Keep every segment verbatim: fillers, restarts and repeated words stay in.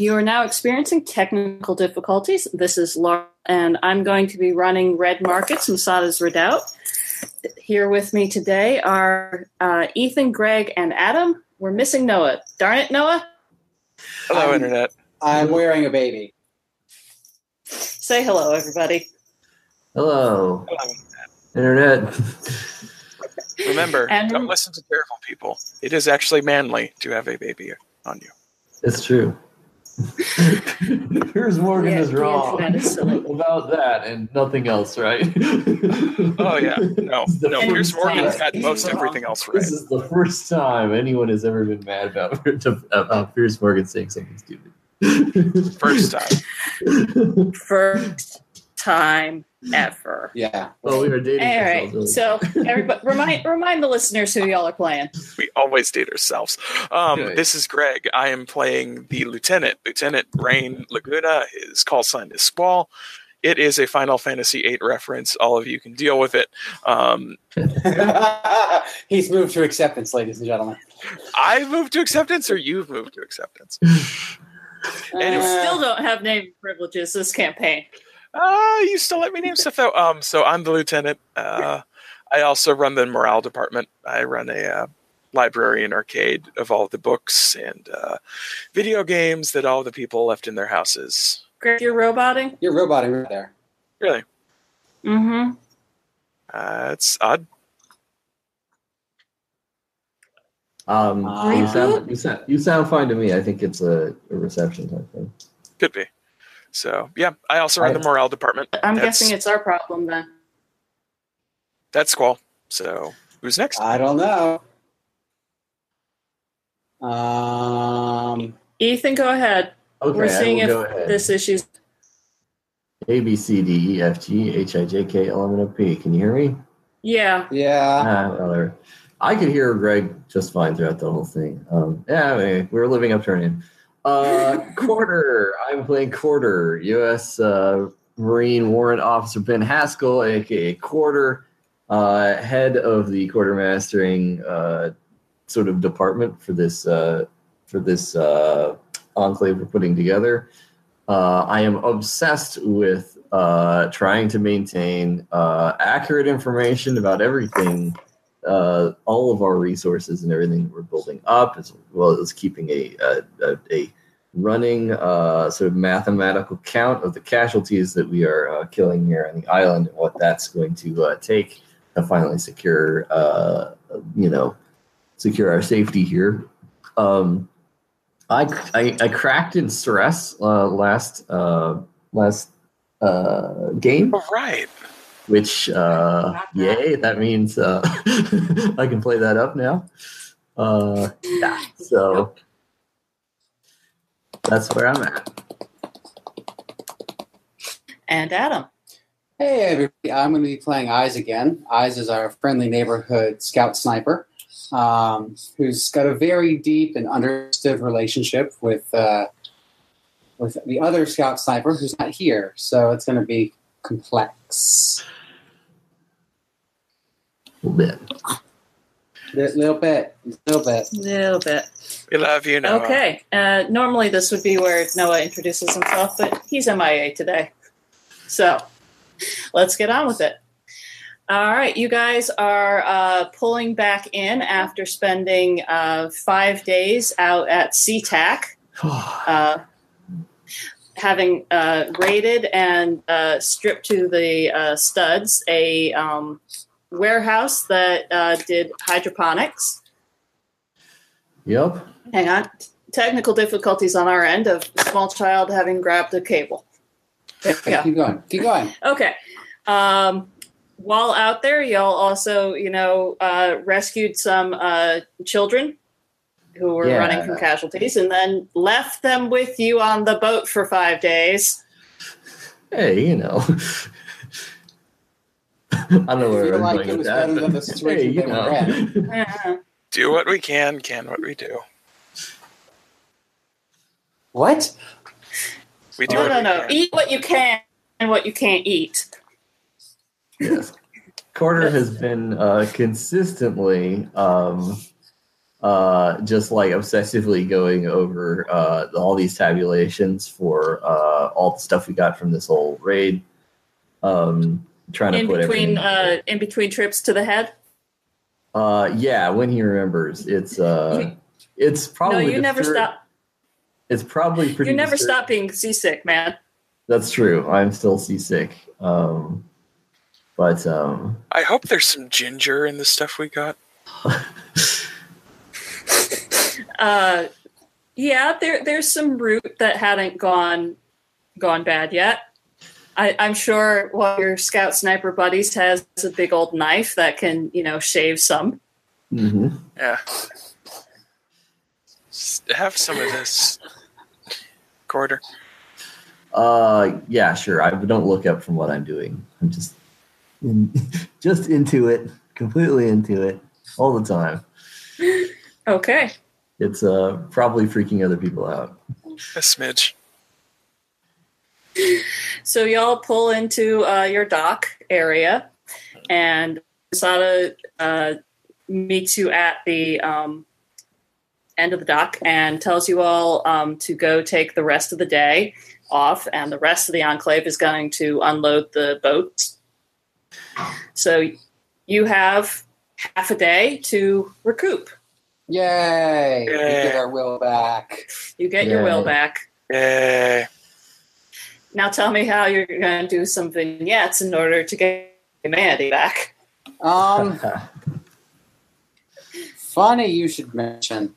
You are now experiencing technical difficulties. This is Laura, and I'm going to be running Red Markets, Masada's Redoubt. Here with me today are uh, Ethan, Greg, and Adam. We're missing Noah. Darn it, Noah. Hello, I'm, Internet. I'm wearing a baby. Say hello, everybody. Hello, Hello. Internet. Remember, And- don't listen to terrible people. It is actually manly to have a baby on you. It's true. Piers Morgan Yeah, is the wrong internet is silly. about that and nothing else, right? Oh, yeah. No, This is the no. first Piers Morgan's time- got most everything else right. This is the first time anyone has ever been mad about, about Piers Morgan saying something stupid. First time. First time ever. Yeah. Well, we were dating. All ourselves, right. really. So, everybody, remind remind the listeners who y'all are playing. We always date ourselves. Um, Okay. This is Greg. I am playing the Lieutenant, Lieutenant Rain Laguna. His call sign is Squall. It is a Final Fantasy eight reference. All of you can deal with it. Um, He's moved to acceptance, ladies and gentlemen. I've moved to acceptance, or you've moved to acceptance? And you Uh, still don't have name privileges this campaign. Uh, you still let me name stuff though. Um, so I'm the lieutenant. Uh, I also run the morale department. I run a uh, library and arcade of all the books and uh, video games that all the people left in their houses. Greg, you're roboting? You're roboting right there. Really, Mm-hmm. uh, it's odd. Um, Uh, you sound you sound you sound fine to me. I think it's a, a reception type thing. Could be. So yeah, I also run I- the morale department. I'm That's- guessing it's our problem then. That's Squall. So who's next? I don't know. Um, Ethan, go ahead. Okay, We're seeing I if will go ahead. this issue's A B C D E F G H I J K L M N O P. Can you hear me? yeah. yeah. Ah, well, there- I could hear Greg just fine throughout the whole thing. Um, yeah, anyway, we're living up to our name. Uh, Quarter. I'm playing Quarter, U S Uh, Marine Warrant Officer Ben Haskell, aka Quarter, uh, head of the quartermastering uh, sort of department for this uh, for this uh, enclave we're putting together. Uh, I am obsessed with uh, trying to maintain uh, accurate information about everything. Uh, all of our resources and everything that we're building up, as well as keeping a a, a, a running uh, sort of mathematical count of the casualties that we are uh, killing here on the island, and what that's going to uh, take to finally secure, uh, you know, secure our safety here. Um, I, I I cracked in stress uh, last uh, last uh, game. All right. Which, uh, yay, that means uh, I can play that up now. Uh, yeah, so that's where I'm at. And Adam. Hey, everybody. I'm going to be playing Eyes again. Eyes is our friendly neighborhood scout sniper um, who's got a very deep and understood relationship with uh, with the other scout sniper who's not here. So it's going to be complex. A little bit. A little bit. A little bit. A little bit. We love you, Noah. Okay. Uh, normally this would be where Noah introduces himself, but he's M I A today. So let's get on with it. All right. You guys are uh, pulling back in after spending uh, five days out at SeaTac, uh, having uh, raided and uh, stripped to the uh, studs a um, warehouse that uh, did hydroponics. Yep. Hang on. Technical difficulties on our end of a small child having grabbed a cable. There we go. Keep going. Keep going. Okay. Um, while out there, y'all also, you know, uh, rescued some uh, children who were Yeah. running from casualties and then left them with you on the boat for five days. Hey, you know. I don't know I where feel I'm like going it with was that. better than the but- situation hey, you they were know. in. Uh, Do what we can, can what we do. What? We do no, what no, we no. can. Eat what you can and what you can't eat. Yes. Quarter has been uh, consistently um, uh, just like obsessively going over uh, all these tabulations for uh, all the stuff we got from this whole raid. Um, trying to in put between everything. uh, in between trips to the head. Uh, yeah, when he remembers, it's uh, You- it's probably no, you the never third- stop. It's probably pretty. You never discouraging. stop being seasick, man. That's true. I'm still seasick. Um, but um, I hope there's some ginger in the stuff we got. Uh, yeah, there there's some root that hadn't gone gone bad yet. I, I'm sure one of your scout sniper buddies has a big old knife that can, you know, shave some. mhm. Yeah. Just have some of this. Quarter. uh, yeah, sure. I don't look up from what I'm doing. I'm just in, just into it, completely into it all the time. Okay. It's uh probably freaking other people out. A smidge. So y'all pull into uh, your dock area, and Sada uh, meets you at the um, end of the dock and tells you all um, to go take the rest of the day off, and the rest of the Enclave is going to unload the boats. So you have half a day to recoup. Yay! We Yay. get our will back. You get your will Yay. back. Yay. Now tell me how you're going to do some vignettes in order to get humanity back. Um, funny you should mention.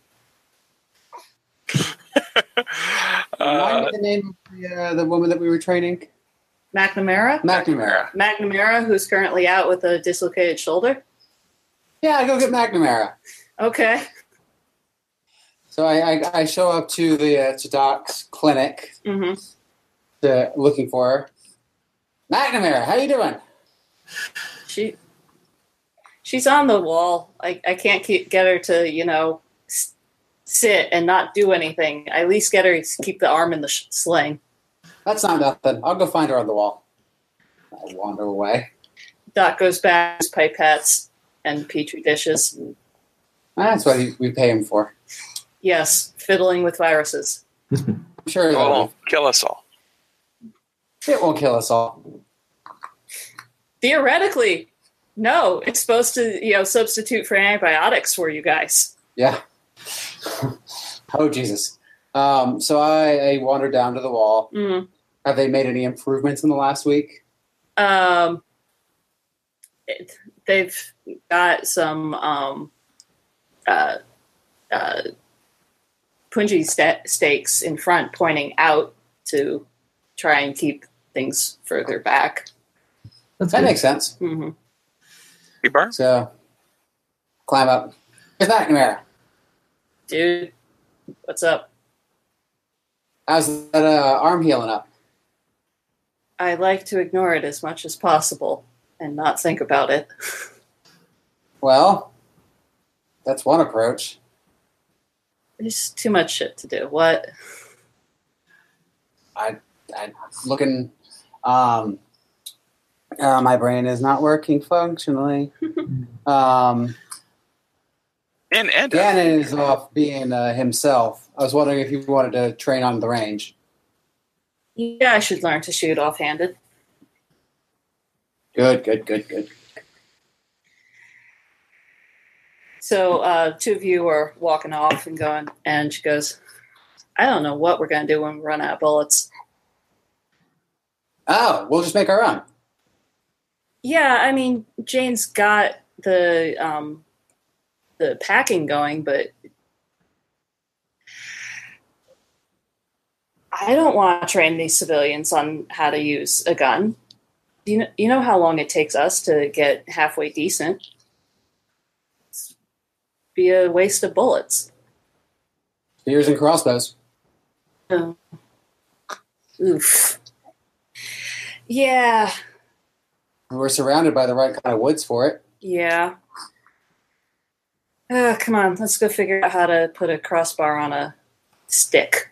Remind Uh, me the name of the, uh, the woman that we were training? McNamara? McNamara. McNamara, who's currently out with a dislocated shoulder. Yeah, go get McNamara. Okay. So I, I, I show up to the uh, to Doc's clinic Mm-hmm. to, looking for her. McNamara, how you doing? She, she's on the wall. I, I can't keep, get her to, you know, s- sit and not do anything. I at least get her to keep the arm in the sh- sling. That's not nothing. I'll go find her on the wall. I wander away. Doc goes back to his pipettes and petri dishes. That's what we pay him for. Yes, fiddling with viruses. I'm sure oh, that'll- kill us all. it won't kill us all. Theoretically, no. It's supposed to, you know, substitute for antibiotics for you guys. Yeah. Oh, Jesus. Um, so I, I wandered down to the wall. Mm. Have they made any improvements in the last week? Um, it, they've got some um, uh, uh, punji sta- stakes in front pointing out to try and keep things further back. That's That good. makes sense. Mm-hmm. Hey, Bar? So climb up. Here's McNamara. Dude, what's up? How's that uh, arm healing up? I like to ignore it as much as possible and not think about it. Well, that's one approach. There's too much shit to do. What? I, I looking. Um, uh, my brain is not working functionally. um, And, and uh, Gannon is off being uh, himself. I was wondering if you wanted to train on the range. Yeah, I should learn to shoot offhanded. Good, good, good, good. So uh, two of you are walking off and going, and she goes, I don't know what we're going to do when we run out of bullets. Oh, we'll just make our own. Yeah, I mean, Jane's got the um, the packing going, but I don't want to train these civilians on how to use a gun. You know, you know how long it takes us to get halfway decent. It's be a waste of bullets. Spears and crossbows. Oh. Oof. Yeah, We're surrounded by the right kind of woods for it. yeah. Uh, come on, let's go figure out how to put a crossbar on a stick.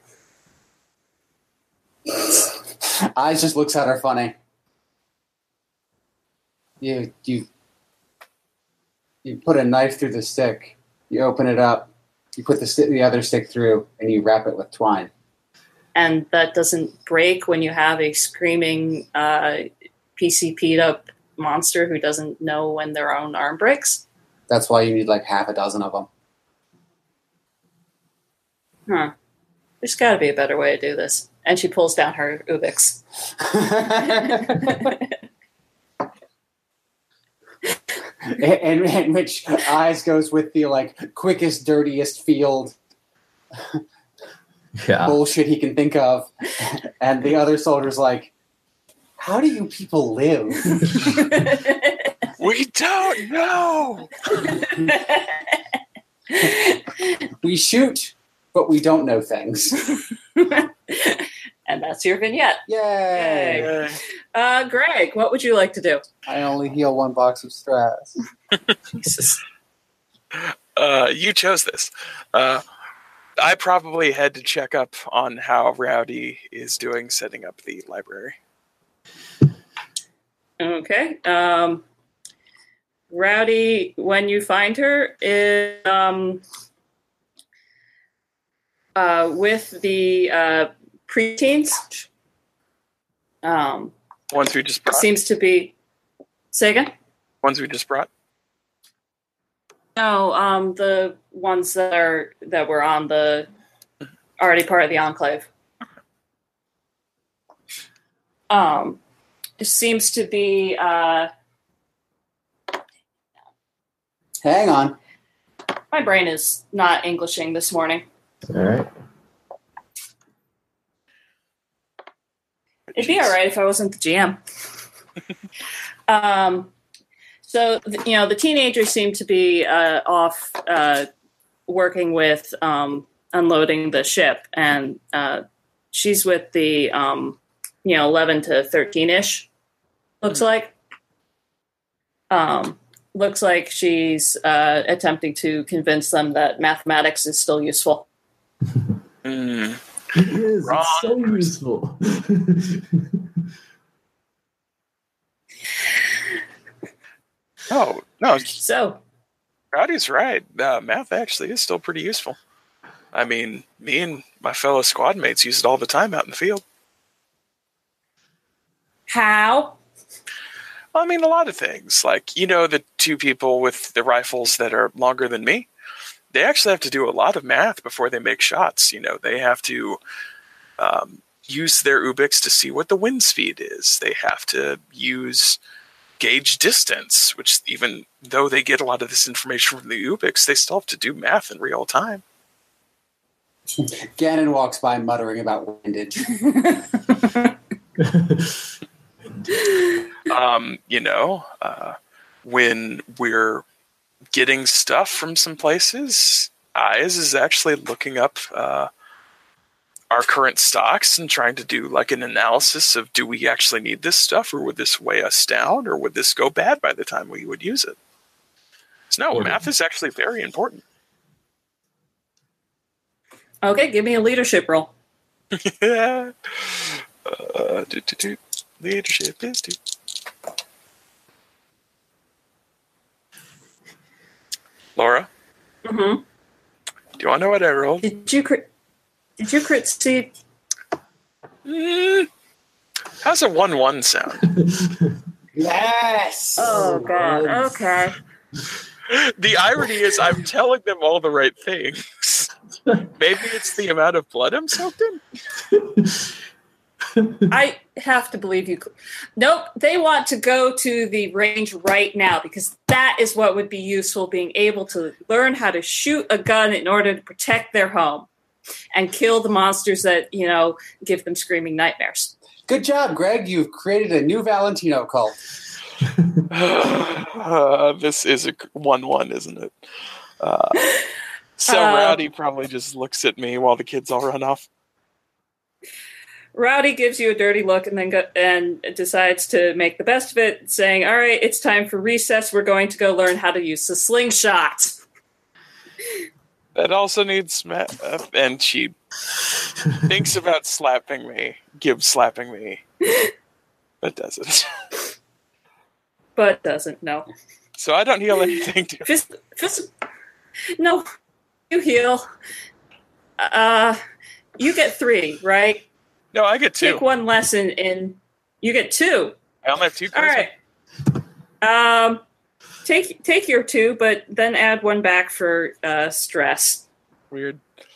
Eyes just looks at her funny. You you you put a knife through the stick. You open it up. You put the st- the other stick through, and you wrap it with twine. And that doesn't break when you have a screaming uh, P C P'd up monster who doesn't know when their own arm breaks? That's why you need like half a dozen of them. Huh. There's got to be a better way to do this. And she pulls down her Ubix. and, and which Eyes goes with the like quickest, dirtiest field Yeah. bullshit he can think of. And the other soldier's like, how do you people live? We don't know. We shoot, but we don't know things. And that's your vignette. Yay! Yay. Uh, Greg, what would you like to do? I only heal one box of stress. Jesus. Uh, you chose this. Uh, I probably had to check up on how Rowdy is doing setting up the library. Okay. Um, Rowdy, when you find her, is um, uh, with the uh, preteens. Um, Ones we just brought. seems to be. Say again? Ones we just brought. No, um, the ones that are that were on the already part of the Enclave. Um, it seems to be. Uh, Hang on. my brain is not Englishing this morning. All right. It'd be all right if I wasn't the G M. um, so you know, the teenagers seem to be uh, off uh, working with um, unloading the ship, and uh, she's with the um, you know eleven to thirteen ish. Looks like. Um, looks like she's uh, attempting to convince them that mathematics is still useful. Mm. It is. Wrong It's so person. useful. No, no, So Rowdy's right. Uh, math actually is still pretty useful. I mean, me and my fellow squad mates use it all the time out in the field. how? I mean, a lot of things. Like, you know, the two people with the rifles that are longer than me, they actually have to do a lot of math before they make shots. You know, they have to um, use their Ubix to see what the wind speed is. They have to use gauge distance, which even though they get a lot of this information from the Ubix, they still have to do math in real time. Ganon walks by muttering about windage. Um, you know, uh, when we're getting stuff from some places, Eyes is actually looking up uh, our current stocks and trying to do like an analysis of, do we actually need this stuff, or would this weigh us down, or would this go bad by the time we would use it? So no, Or- math is actually very important. Okay, give me a leadership roll. uh, do, do, do. Leadership is due. Laura, Mm-hmm. do you want to know what I rolled? Did you crit? Did you crit Steve? Mm, how's a one one sound? Yes! Oh God. Nice. Okay. The irony is I'm telling them all the right things. Maybe it's the amount of blood I'm soaked in? I have to believe you. Nope. They want to go to the range right now because that is what would be useful. Being able to learn how to shoot a gun in order to protect their home and kill the monsters that you know give them screaming nightmares. Good job, Greg. You've created a new Valentino cult. Uh, this is a one one, isn't it? Uh, so Uh, Rowdy probably just looks at me while the kids all run off. Rowdy gives you a dirty look and then go, and decides to make the best of it, saying, "All right, it's time for recess. We're going to go learn how to use the slingshot." That also needs ma- uh, and she thinks about slapping me, Gibbs slapping me, but doesn't. But doesn't, no. So I don't heal anything. To Fist, fist, no. you heal. Uh, you get three, right? No, I get two. Take one lesson in. You get two. I only have two All cards. right. Um, take take your two, but then add one back for uh, stress. Weird.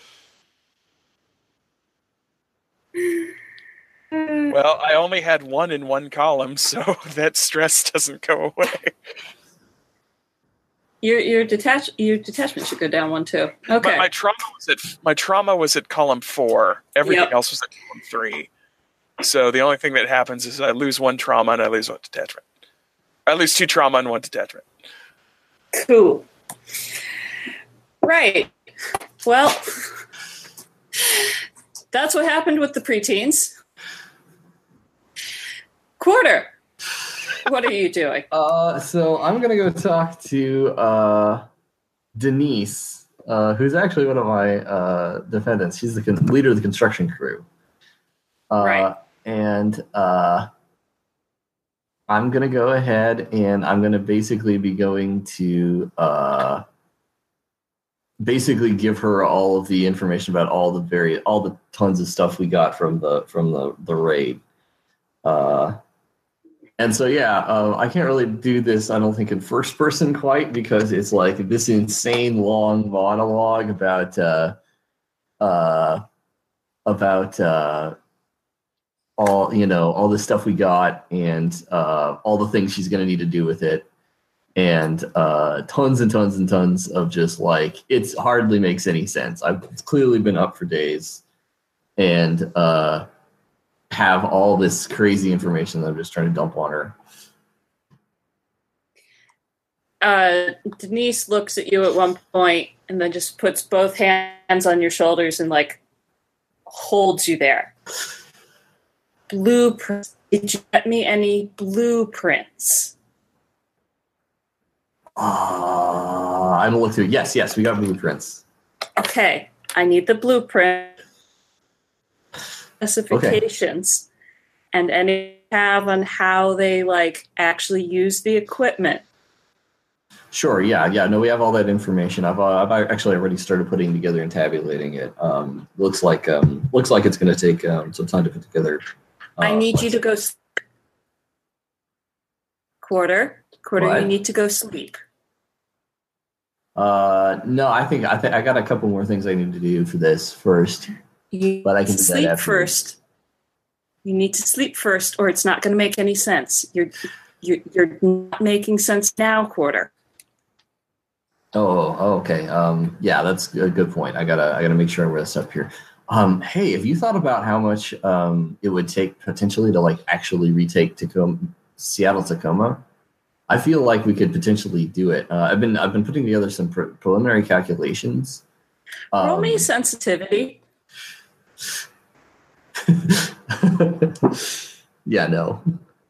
Well, I only had one in one column, so that stress doesn't go away. Your your detach your detachment should go down one too. Okay. But my trauma was at my trauma was at column four. Everything Yep. else was at column three. So the only thing that happens is I lose one trauma and I lose one detachment. I lose two trauma and one detachment. Cool. Right. Well, that's what happened with the preteens. Quarter. What are you doing? Uh, so I'm gonna go talk to uh, Denise, uh, who's actually one of my uh, defendants. She's the con- leader of the construction crew. Uh, Right. And uh, I'm gonna go ahead and I'm gonna basically be going to uh, basically give her all of the information about all the very all the tons of stuff we got from the from the the raid. Uh, And so, yeah, uh, I can't really do this, I don't think, in first person quite, because it's like this insane long monologue about uh, uh, about uh, all, you know, all the stuff we got and uh, all the things she's going to need to do with it. And uh, tons and tons and tons of just like, it hardly makes any sense. I've clearly been up for days and uh, have all this crazy information that I'm just trying to dump on her. Uh, Denise looks at you at one point and then just puts both hands on your shoulders and like holds you there. Blueprints. Did you get me any blueprints? Uh, I'm gonna look through. Yes, yes, we got blueprints. Okay, I need the blueprint specifications and any have on how they like actually use the equipment. Sure. Yeah. Yeah. No, we have all that information. I've uh, I've actually already started putting together and tabulating it. Um, looks like um, looks like it's going to take um, some time to put together. Uh, I need you to go sleep. Quarter, quarter. What? You need to go sleep. Uh, no, I think I think I got a couple more things I need to do for this first. You But I need can to do that sleep afterwards. first. You need to sleep first, or it's not going to make any sense. You're you're you're not making sense now, quarter. Oh, oh, okay. Um, yeah, that's a good point. I gotta I gotta make sure I rest up here. Um, hey, have you thought about how much um, it would take potentially to like actually retake Tacoma, Seattle Tacoma? I feel like we could potentially do it. Uh, I've been I've been putting together some pre- preliminary calculations. Um, Roll me sensitivity. Yeah, no.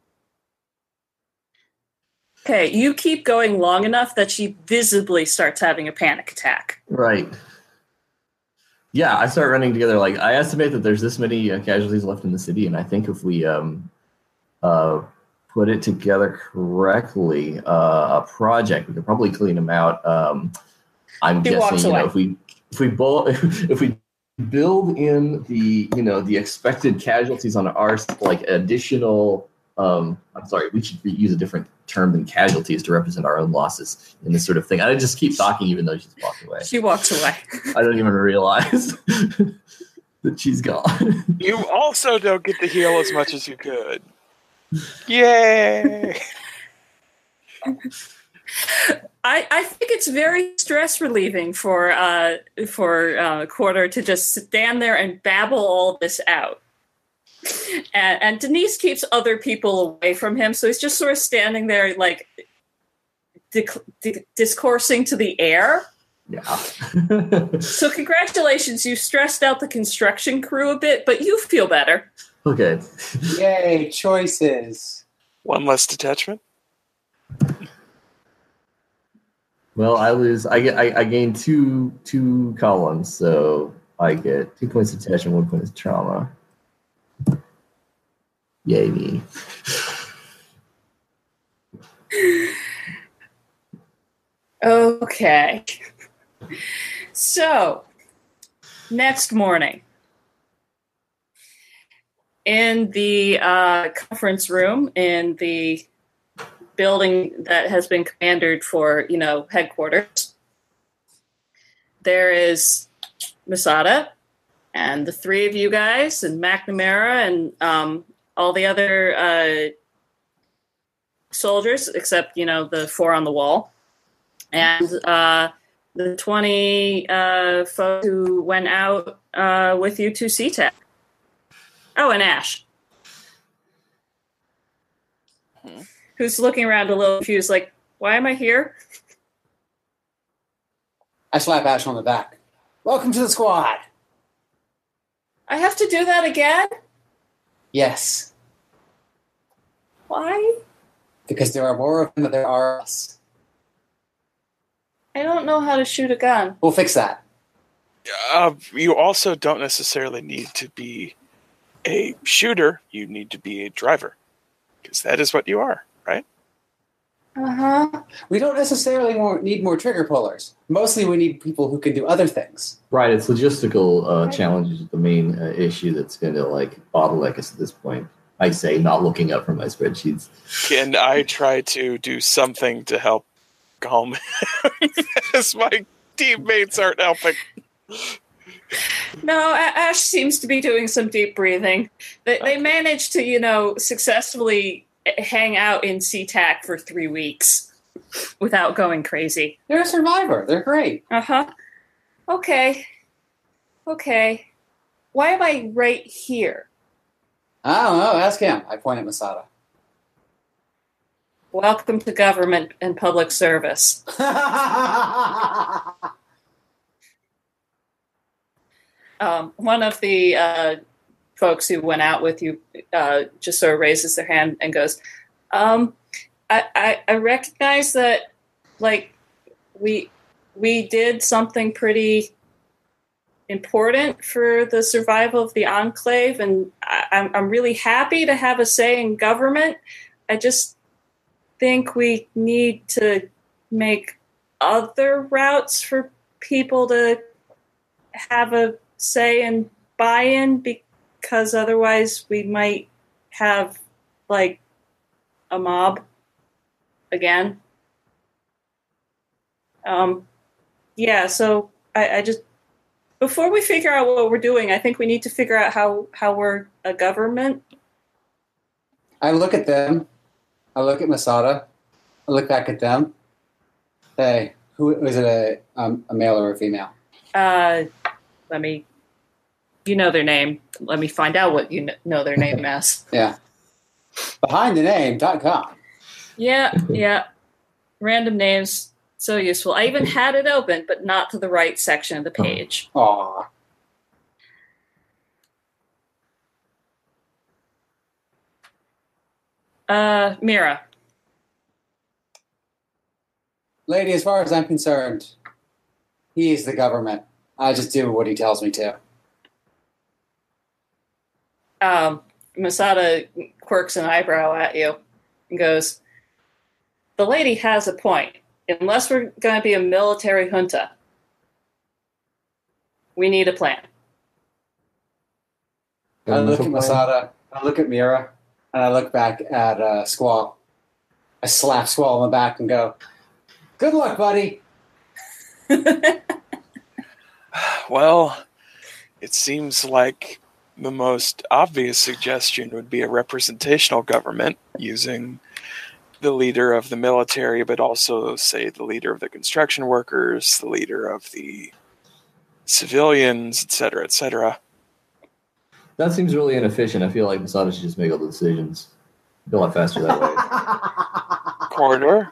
Okay, you keep going long enough that she visibly starts having a panic attack. Right. Yeah, I start running together. Like, I estimate that there's this many uh, casualties left in the city, and I think if we um, uh, put it together correctly, uh, a project, we could probably clean them out. Um, I'm She guessing, walks you know, away. if we if we bull, if we build in the you know the expected casualties on ours, like additional. Um, I'm sorry, we should use a different term than casualties to represent our own losses in this sort of thing. I just keep talking even though she's walked away. She walks away. I don't even realize that she's gone. You also don't get to heal as much as you could. Yay! I, I think it's very stress relieving for uh, for uh, Quarter to just stand there and babble all this out. And, and Denise keeps other people away from him, so he's just sort of standing there, like dic- di- discoursing to the air. Yeah. So congratulations, you stressed out the construction crew a bit, but you feel better. Okay. Yay, choices. One less detachment. Well, I lose. I get. I, I gain two two columns, so I get two points of attachment, one point of trauma. Yay me! Okay. So, next morning, in the uh, conference room in the building that has been commandered for, you know, headquarters, there is Masada and the three of you guys and McNamara and um, all the other uh, soldiers, except, you know, the four on the wall. And uh, the twenty uh, folks who went out uh, with you to SeaTac. Oh, and Ash. Hmm. Who's looking around a little confused, like, why am I here? I slap Ash on the back. Welcome to the squad. I have to do that again? Yes. Why? Because there are more of them than there are us. I don't know how to shoot a gun. We'll fix that. Uh, you also don't necessarily need to be a shooter. You need to be a driver. Because that is what you are, right? Uh-huh. We don't necessarily more, need more trigger pullers. Mostly we need people who can do other things. Right, it's logistical uh, challenges the main uh, issue that's going to like bottleneck us at this point. I say, not looking up from my spreadsheets. Can I try to do something to help calm as my teammates aren't helping? No, Ash seems to be doing some deep breathing. They, they managed to, you know, successfully hang out in SeaTac for three weeks without going crazy. They're a survivor. They're great. Uh-huh. Okay. Okay. Why am I right here? I don't know. Ask him. I point at Masada. Welcome to government and public service. um, one of the uh, folks who went out with you uh, just sort of raises their hand and goes, um, I, I, I recognize that, like, we we did something pretty important for the survival of the Enclave, and I, I'm, I'm really happy to have a say in government. I just think we need to make other routes for people to have a say and buy-in, because otherwise we might have, like, a mob again. Um, yeah, so I, I just, before we figure out what we're doing, I think we need to figure out how, how we're a government. I look at them. I look at Masada. I look back at them. Hey, who is it? A um, a male or a female? Uh, let me. You know their name. Let me find out what you know their name as. Yeah. behind the name dot com. Yeah, yeah. Random names, so useful. I even had it open, but not to the right section of the page. Aw. Uh, Mira. Lady, as far as I'm concerned, he is the government. I just do what he tells me to. Um, Masada quirks an eyebrow at you and goes, the lady has a point. Unless we're going to be a military junta, we need a plan. I look at Masada, I look at Mira, and I look back at uh, Squall. I slap Squall on the back and go, good luck, buddy. Well, it seems like the most obvious suggestion would be a representational government using the leader of the military, but also, say, the leader of the construction workers, the leader of the civilians, et cetera, et cetera. That seems really inefficient. I feel like Masada should just make all the decisions. Go a lot faster that way. Corridor.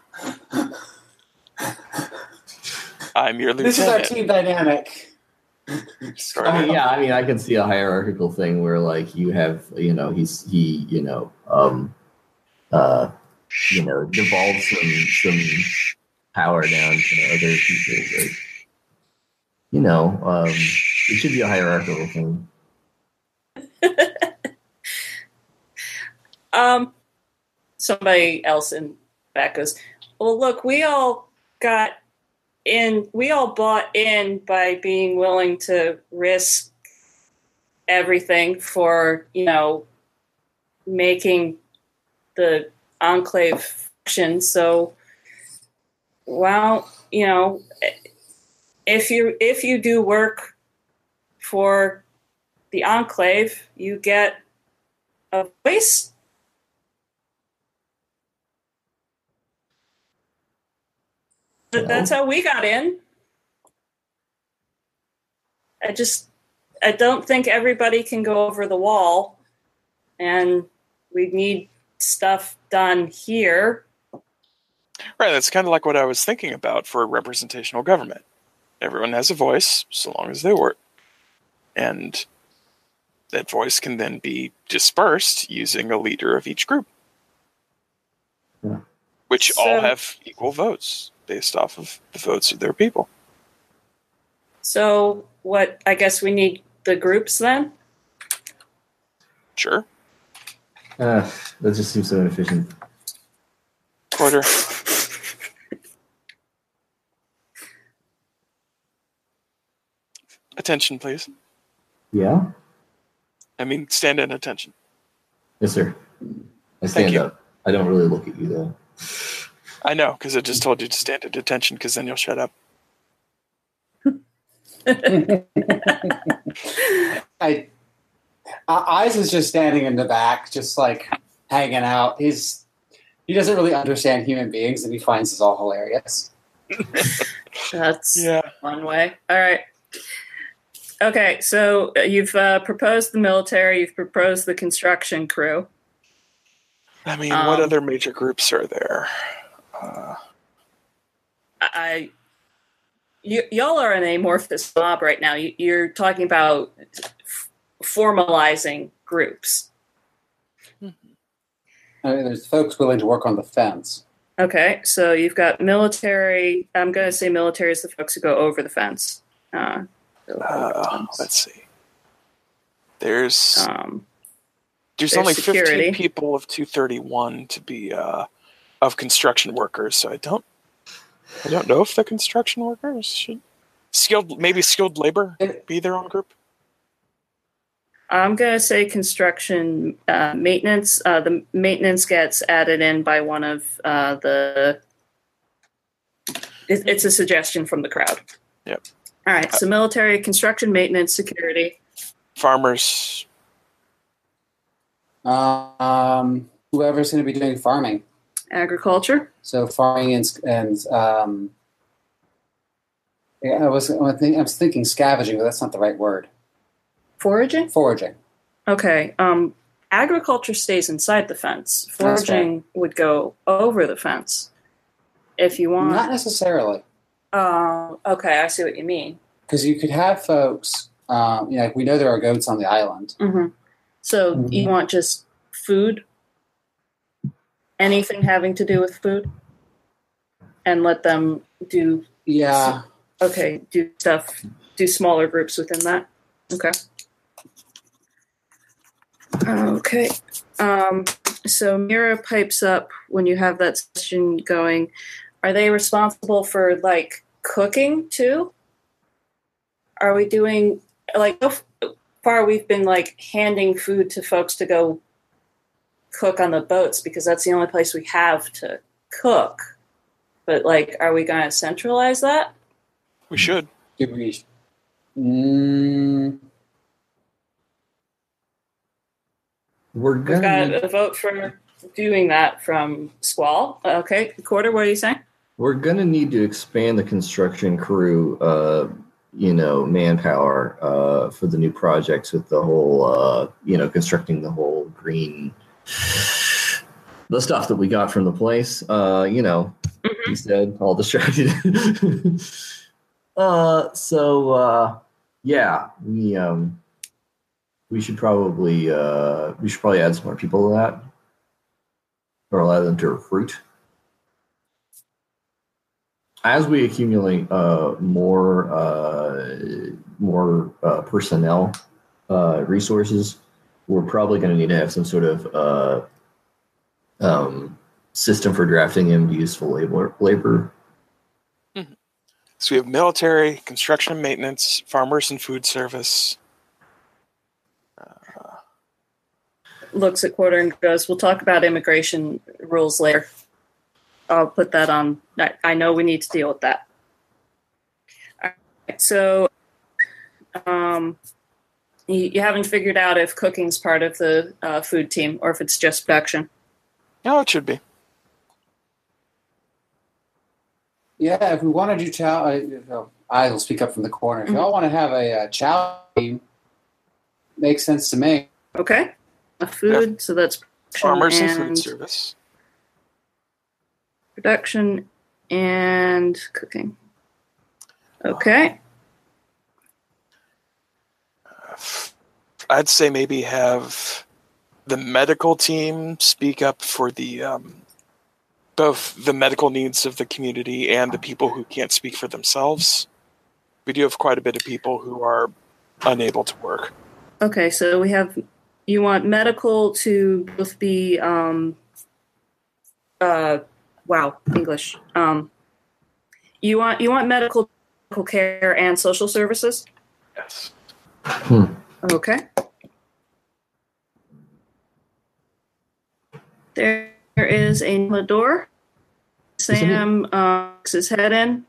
I'm your lieutenant. This is our team dynamic. I mean, yeah, I mean, I can see a hierarchical thing where, like, you have, you know, he's he, you know, um, uh, you know, devolve some some power down to other people. Like, you know, um, it should be a hierarchical thing. um, somebody else in back goes, well, look, we all got in. We all bought in by being willing to risk everything for, you know, making the Enclave function. So, well, you know, if you if you do work for the Enclave, you get a voice. Well. That's how we got in. I just, I don't think everybody can go over the wall, and we need stuff done here. Right, that's kind of like what I was thinking about for representational government. Everyone has a voice, so long as they work. And that voice can then be dispersed using a leader of each group. Yeah. Which So- all have equal votes based off of the votes of their people. So, what, I guess we need the groups then? Sure. Uh, that just seems so inefficient. Quarter. Attention, please. Yeah? I mean, stand in attention. Yes, sir. I Thank stand you. up. I don't really look at you, though. I know, because I just told you to stand at attention, because then you'll shut up. I, uh, Eyes is just standing in the back, just like hanging out. He's he doesn't really understand human beings, and he finds this all hilarious. That's Yeah. one way. All right. Okay, so uh, you've uh, proposed the military, you've proposed the construction crew. I mean, what Um, other major groups are there? Uh, I, you, y'all are an amorphous mob right now. You, you're talking about f- formalizing groups. I mean, there's folks willing to work on the fence. Okay, so you've got military. I'm going to say military is the folks who go over the fence. Uh, go over the uh, fence. let's see. There's Um, there's there's only security. fifteen people of two thirty-one to be uh, of construction workers, so I don't I don't know if the construction workers should skilled maybe skilled labor be their own group. I'm going to say construction uh, maintenance. Uh, the maintenance gets added in by one of uh, the. It, it's a suggestion from the crowd. Yep. All right. So military, construction, maintenance, security. Farmers. Um, whoever's going to be doing farming. Agriculture. So farming and, and um, yeah, I was I think I was thinking scavenging, but that's not the right word. Foraging. Foraging. Okay. Um, agriculture stays inside the fence. That's Foraging would go over the fence. If you want. Not necessarily, Uh, okay, I see what you mean. because you could have folks. Um, you know, we know there are goats on the island. Mm-hmm. So Mhm. you want just food? Anything having to do with food? And let them do, Yeah. okay, do stuff, do smaller groups within that. Okay. Okay. Um, so Mira pipes up when you have that session going. Are they responsible for, like, cooking, too? Are we doing, like, so far we've been, like, handing food to folks to go cook on the boats because that's the only place we have to cook. But, like, are we going to centralize that? We should. Did we? Mm, We're We've gonna got need, a vote for doing that from Squall. Okay, Quarter, what are you saying? we're gonna need to expand the construction crew, uh, you know, manpower uh, for the new projects with the whole, uh, you know, constructing the whole green, the stuff that we got from the place. Uh, you know, Mm-hmm. he said, all distracted. uh, so uh, yeah, we um, we should probably uh, we should probably add some more people to that, or allow them to recruit. As we accumulate uh, more uh, more uh, personnel uh, resources, we're probably going to need to have some sort of uh, um, system for drafting in useful labor. labor. So we have military, construction and maintenance, farmers and food service. Uh, Looks at Quarter and goes, we'll talk about immigration rules later. I'll put that on. I, I know we need to deal with that. All right, so um, you, you haven't figured out if cooking's part of the uh, food team or if it's just production. no, it should be. Yeah, if we want to do chow, uh, I will speak up from the corner. If y'all want to have a uh, chow team, makes sense to me. Okay. A food, yeah. So that's farmers and, and food service. Production and cooking. Okay. Uh, I'd say maybe have the medical team speak up for the um, both the medical needs of the community and the people who can't speak for themselves. We do have quite a bit of people who are unable to work. Okay, so we have, you want medical to both be, um, uh, wow, English. Um, you want you want medical care and social services? Yes. Hmm. Okay. There is a door. Sam uh, sticks his head in.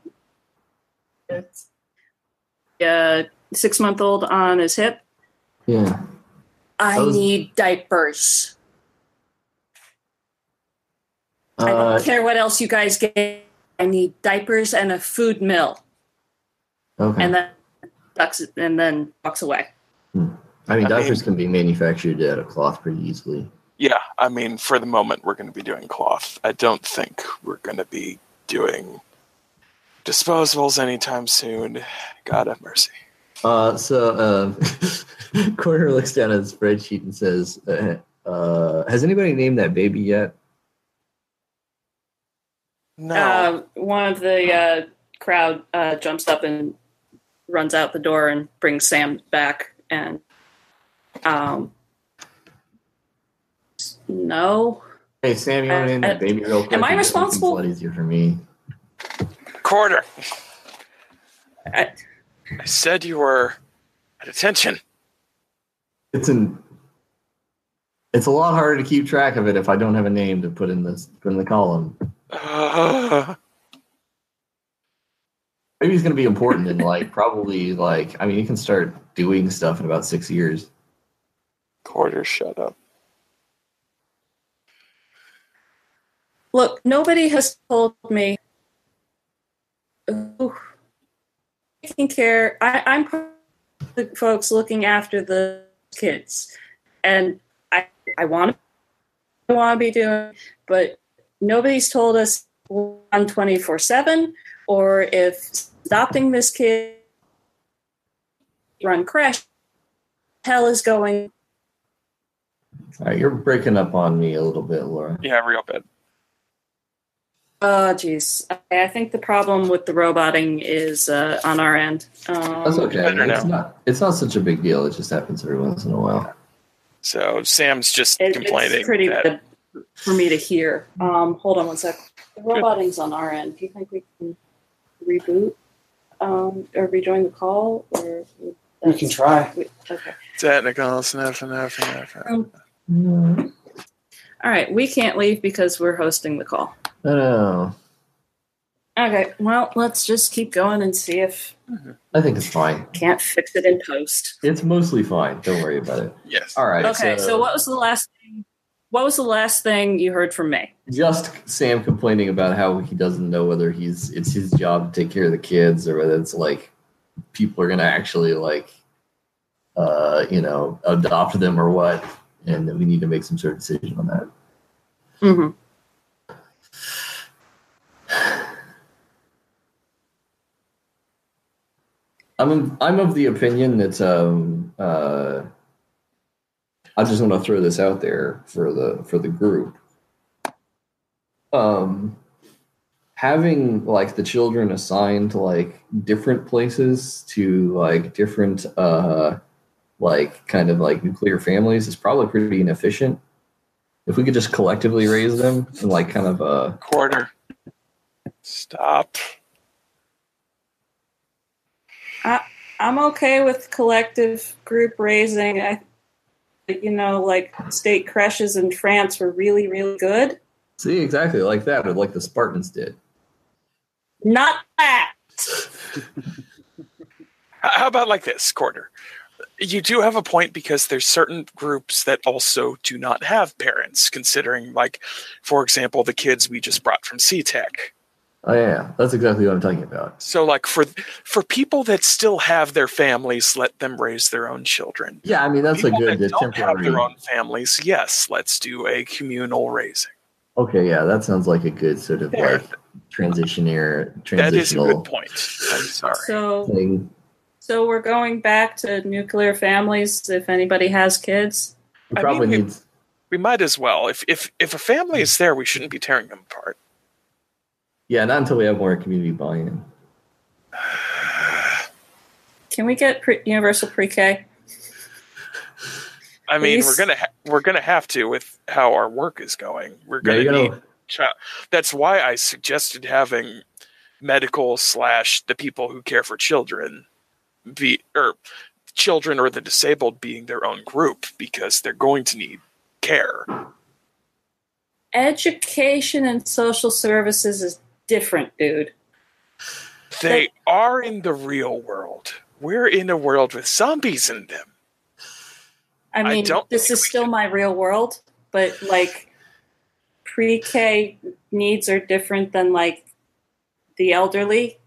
Uh, six-month-old on his hip. Yeah. I was... need diapers. Uh, I don't care what else you guys get. I need diapers and a food mill. Okay. And then ducks and then walks away. Hmm. I mean, I diapers mean, can be manufactured out of cloth pretty easily. Yeah, I mean, for the moment, we're going to be doing cloth. I don't think we're going to be doing disposables anytime soon. God have mercy. Uh, so, uh, Corner looks down at the spreadsheet and says, uh, uh, has anybody named that baby yet? No. Uh, one of the uh, crowd uh, jumps up and runs out the door and brings Sam back. And um, no. Hey, Sam, you want to name that uh, baby real quick? am I responsible? It's a lot easier for me. Quarter. I, I said you were at attention. It's an. It's a lot harder to keep track of it if I don't have a name to put in this put in the column. Uh, Maybe it's going to be important in like probably like I mean you can start doing stuff in about six years. Quarter, shut up. look, nobody has told me who taking care. I, I'm part of the folks looking after the kids, and I I want to I want to be doing, but nobody's told us on twenty-four seven or if adopting this kid run crash hell is going. All right, you're breaking up on me a little bit, Laura. Yeah, real bad. Oh, geez. I, I think the problem with the roboting is uh, on our end. Um, That's okay. better It's now. not. It's not such a big deal. It just happens every once in a while. So Sam's just it- complaining. It's pretty that, bad for me to hear. Um, hold on one sec. The roboting's on our end. Do you think we can reboot um, or rejoin the call? Or We can try. we- okay. Technical sniff and sniff and sniff. Um, all right. We can't leave because we're hosting the call. I know. Okay. Well, let's just keep going and see if I think it's fine. can't fix it in post. It's mostly fine. Don't worry about it. Yes. All right. Okay. So, what was the last thing? What was the last thing you heard from me? Just Sam complaining about how he doesn't know whether he's it's his job to take care of the kids or whether it's like people are going to actually like, uh, you know, adopt them or what, and that we need to make some sort of decision on that. Mm-hmm. I'm I'm of the opinion that um, uh, I just want to throw this out there for the for the group. Um, having like the children assigned to like different places to like different uh, like kind of like nuclear families is probably pretty inefficient. If we could just collectively raise them and like kind of uh Quarter. Stop. I, I'm okay with collective group raising. I, you know, like state creches in France were really, really good. See, exactly like that, but like the Spartans did. Not that. How about like this, Quarter? You do have a point because there's certain groups that also do not have parents, considering, like, for example, the kids we just brought from C-Tech. Oh yeah, that's exactly what I'm talking about. So, like, for for people that still have their families, let them raise their own children. Yeah, I mean, that's people a good that don't temporary... have their own families, yes, let's do a communal raising. Okay, yeah, that sounds like a good sort of, There. like, transitioner, That is a transitional good point. I'm sorry. So, thing. so we're going back to nuclear families if anybody has kids. We I probably mean, we- need... We might as well. If if if a family is there, we shouldn't be tearing them apart. Yeah, not until we have more community buy-in. Can we get pre- universal pre-K? I mean, Please? we're gonna ha- we're gonna have to with how our work is going. We're Yeah, gonna you need. gotta, Child. That's why I suggested having medical slash the people who care for children be or children or the disabled being their own group because they're going to need care. Education and social services is different, dude. They are in the real world. We're in a world with zombies in them. I I mean, don't this think is we still can- my real world, but like pre-K needs are different than like the elderly.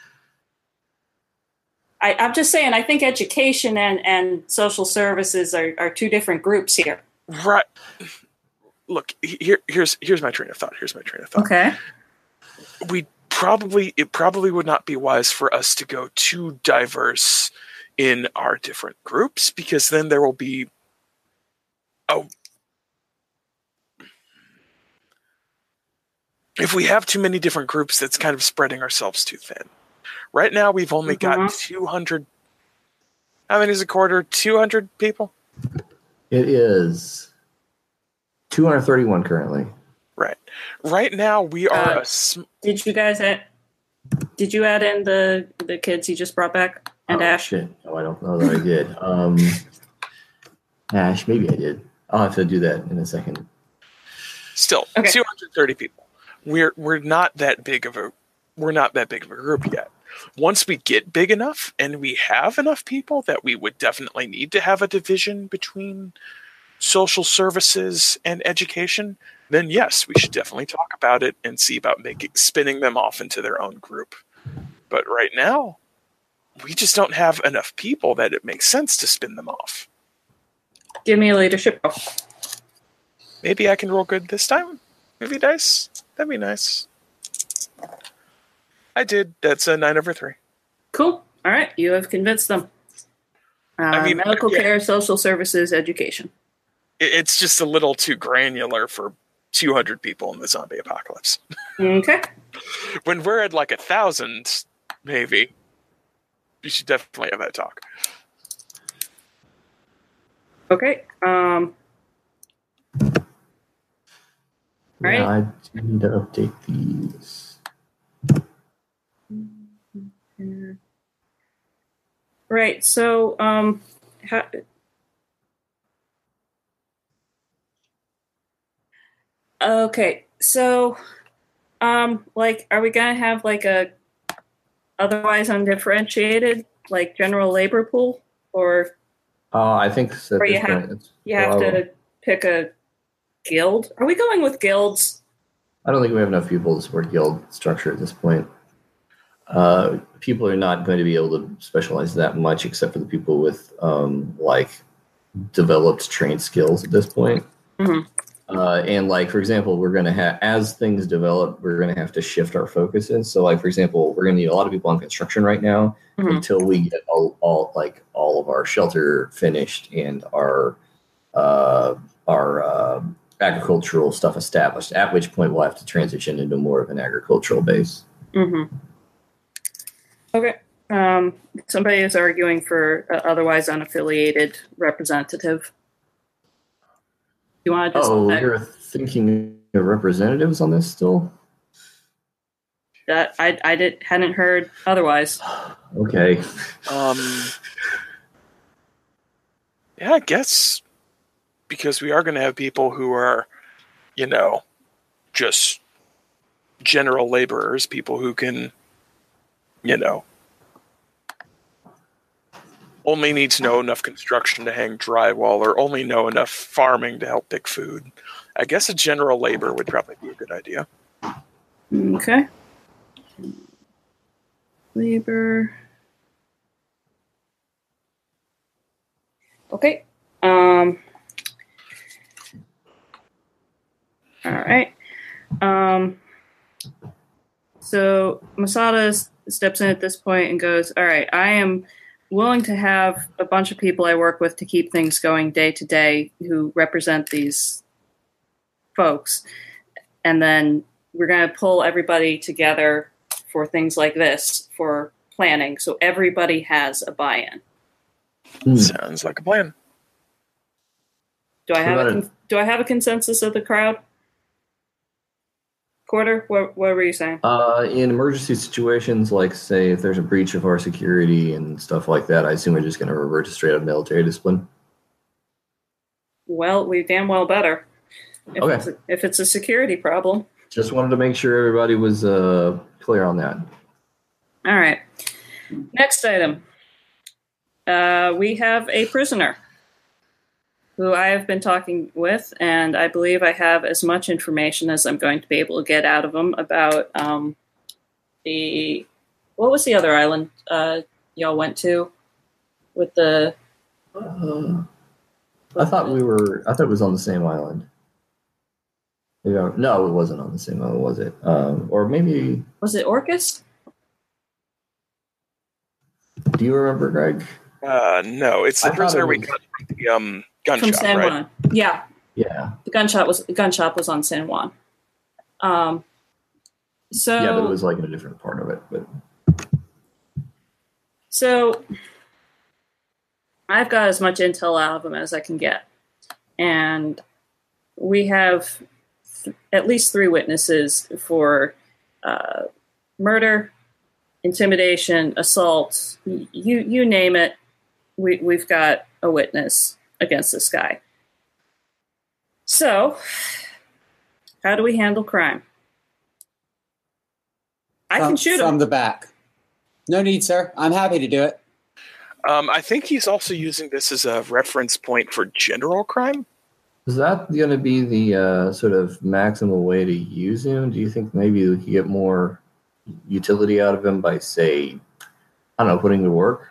I, I'm just saying, I think education and, and social services are, are two different groups here. Right. Look, here, here's here's my train of thought. Here's my train of thought. Okay. We probably it probably would not be wise for us to go too diverse in our different groups because then there will be oh if we have too many different groups, that's kind of spreading ourselves too thin. Right now we've only got Mhm. two hundred. How many is a quarter? two hundred people? it is two hundred thirty-one currently. Right. Right now we are Uh, a sm- Did you guys add, did you add in the, the kids you just brought back and oh, Ash? Shit. Oh, I don't know that I did. Um, Ash, maybe I did. I'll have to do that in a second. still Okay. two hundred thirty people. We're we're not that big of a we're not that big of a group yet. Once we get big enough and we have enough people that we would definitely need to have a division between social services and education, then yes, we should definitely talk about it and see about making spinning them off into their own group. But right now, we just don't have enough people that it makes sense to spin them off. Give me a leadership roll. Maybe I can roll good this time. Maybe dice. That'd be nice. I did. That's a nine over three. Cool. All right. You have convinced them. Uh, I mean, medical yeah. care, social services, education. It- It's just a little too granular for two hundred people in the zombie apocalypse. Okay. When we're at like a thousand, maybe, you should definitely have that talk. Okay. Um, Right. Yeah, I do need to update these. right. So, um, how, okay. So, um, like, are we gonna have like a otherwise undifferentiated, like general labor pool, or Uh, I think at Or you this have- point, it's- you have well, to pick a guild? Are we going with guilds? I don't think we have enough people to support guild structure at this point. Uh, people are not going to be able to specialize that much, except for the people with um, like developed trained skills at this point. Mhm. Uh, and like for example, we're going to have as things develop, we're going to have to shift our focuses. So like for example, we're going to need a lot of people on construction right now Mhm. until we get all, all like all of our shelter finished and our uh, our uh, agricultural stuff established. At which point we'll have to transition into more of an agricultural base. Mm-hmm. Okay. Um, somebody is arguing for uh, otherwise unaffiliated representative. You want to just Oh, uh, you're thinking of representatives on this still? That I I did hadn't heard otherwise. Okay. Um, yeah, I guess because we are going to have people who are, you know, just general laborers, people who can, you know, only need to know enough construction to hang drywall or only know enough farming to help pick food. I guess a general labor would probably be a good idea. Okay. Labor. Okay. Um. All right. Um. So Masada s- steps in at this point and goes, "All right, I am willing to have a bunch of people I work with to keep things going day to day who represent these folks, and then we're going to pull everybody together for things like this for planning, so everybody has a buy-in." Hmm. Sounds like a plan. Do I What have a about con- do I have a consensus of the crowd? Quarter, what, what were you saying? Uh, in emergency situations, like say if there's a breach of our security and stuff like that, I assume we're just going to revert to straight up military discipline. Well, we damn well better. If, Okay. it's, a, if it's a security problem. Just wanted to make sure everybody was uh, clear on that. All right. Next item. Uh, we have a prisoner who I have been talking with, and I believe I have as much information as I'm going to be able to get out of him about um, the... What was the other island uh, y'all went to with the... Uh, I thought we were. I thought it was on the same island. Yeah, no, it wasn't on the same island, was it? Um, or maybe. Was it Orcus? Do you remember, Greg? Uh, no, it's the I thought prisoner it we was- got from the um, gun From shop, San right? Juan. Yeah, Yeah. the gun shop was the gun shop was on San Juan. Um, so Yeah, but it was like in a different part of it. But so I've got as much intel out of him as I can get, and we have th- at least three witnesses for uh, murder, intimidation, assault. y- You you name it, we we've got a witness against this guy. So, how do we handle crime? I from, can shoot from him. the back. No need, sir. I'm happy to do it. Um, I think he's also using this as a reference point for general crime. is that going to be the uh, sort of maximal way to use him? Do you think maybe we could get more utility out of him by, say, I don't know, putting him to work?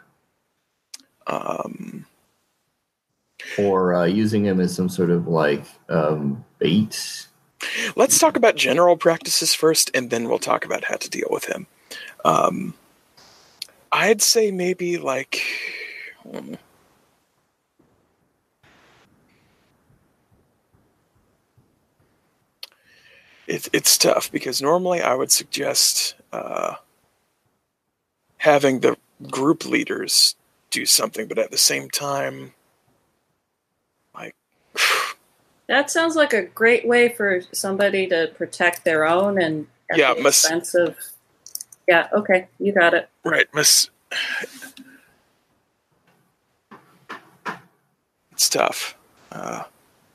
Um, Or uh, using him as some sort of like um, bait? let's talk about general practices first, and then we'll talk about how to deal with him. Um, I'd say maybe like... hmm. It, it's tough because normally I would suggest uh, having the group leaders do something, but at the same time, like, That sounds like a great way for somebody to protect their own and at Yeah, the must- expense of. Yeah, okay, you got it. right, Miss. It's tough. Uh,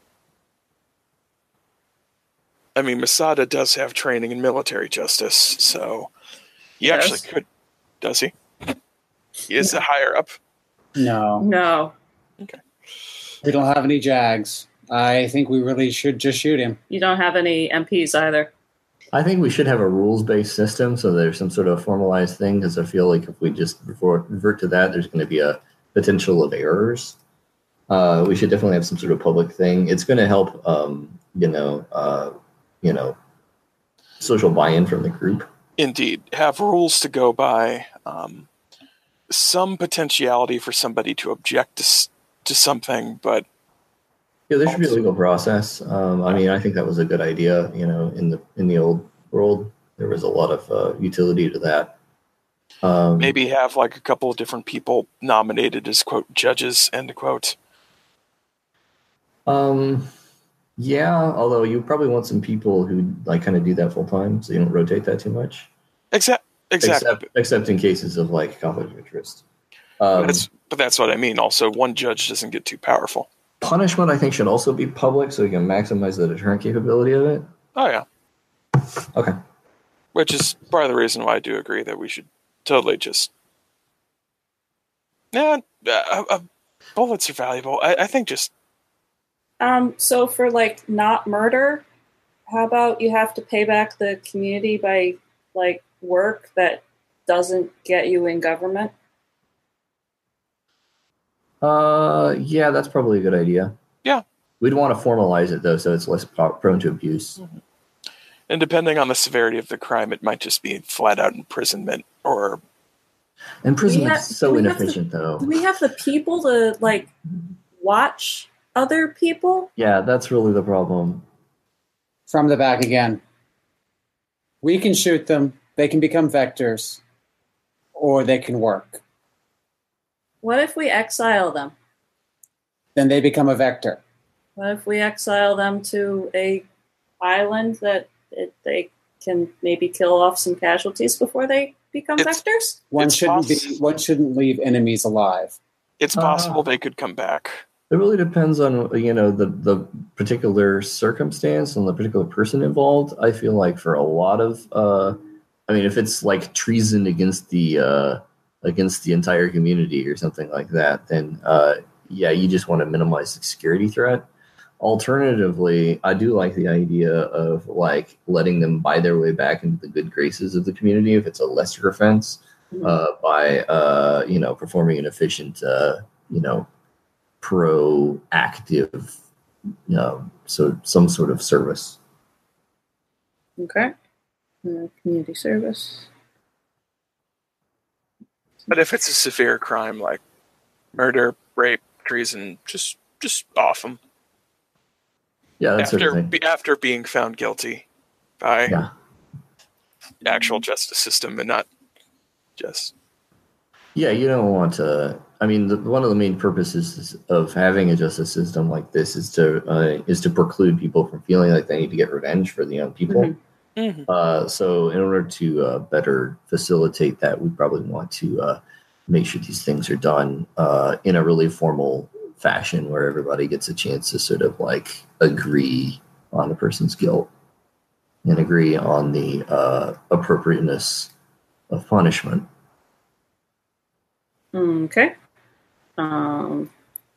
I mean, Masada does have training in military justice, so he Yes. actually could. Does he? He is a higher up. No, No, we don't have any Jags. I think we really should just shoot him. you don't have any M Ps either. I think we should have a rules-based system so there's some sort of formalized thing, because I feel like if we just revert, revert to that, there's going to be a potential of errors. Uh, we should definitely have some sort of public thing. It's going to help, um, you know, uh, you know, social buy-in from the group. Indeed, have rules to go by. Um, some potentiality for somebody to object to, s- to something, but Yeah, there should be a legal process. Um, I mean, I think that was a good idea. You know, in the in the old world, there was a lot of uh, utility to that. Um, maybe have like a couple of different people nominated as quote judges, end quote. Um, yeah, although you probably want some people who like kind of do that full time, so you don't rotate that too much. Exact, exactly. Except, except in cases of like conflict of interest. Um, that's, but that's what I mean. Also, one judge doesn't get too powerful. Punishment, I think, should also be public so we can maximize the deterrent capability of it. Oh, yeah. Okay. Which is part of the reason why I do agree that we should totally just... Yeah, uh, uh, bullets are valuable. I, I think just... Um, so for, like, not murder, how about you have to pay back the community by, like, work that doesn't get you in government? Uh, yeah, that's probably a good idea. Yeah. We'd want to formalize it, though, so it's less prone to abuse. Mm-hmm. And depending on the severity of the crime, it might just be flat-out imprisonment or... Imprisonment's have, so we inefficient, the, though. Do we have the people to, like, watch other people? Yeah, that's really the problem. From the back again. We can shoot them, they can become vectors, or they can work. What if we exile them? Then they become a vector. What if we exile them to a island that it, they can maybe kill off some casualties before they become It's- vectors? One It's shouldn't poss- be. One shouldn't leave enemies alive. It's Uh, possible they could come back. It really depends on, you know, the, the particular circumstance and the particular person involved. I feel like for a lot of, uh, I mean, if it's like treason against the uh, against the entire community or something like that, then uh, yeah, you just want to minimize the security threat. Alternatively, I do like the idea of like letting them buy their way back into the good graces of the community if it's a lesser offense, uh, by uh, you know, performing an efficient, uh, you know, proactive, you know, so some sort of service. Okay. Uh, community service. But if it's a severe crime like murder, rape, treason, just just off them. Yeah, that's After, sort of be, after being found guilty by Yeah. the actual justice system and not just... Yeah, you don't want to. I mean, the, one of the main purposes of having a justice system like this is to uh, is to preclude people from feeling like they need to get revenge for the young people. Mm-hmm. Mm-hmm. Uh, so, in order to uh, better facilitate that, we probably want to uh, make sure these things are done uh, in a really formal fashion, where everybody gets a chance to sort of like agree on the person's guilt and agree on the uh, appropriateness of punishment. Okay. Um,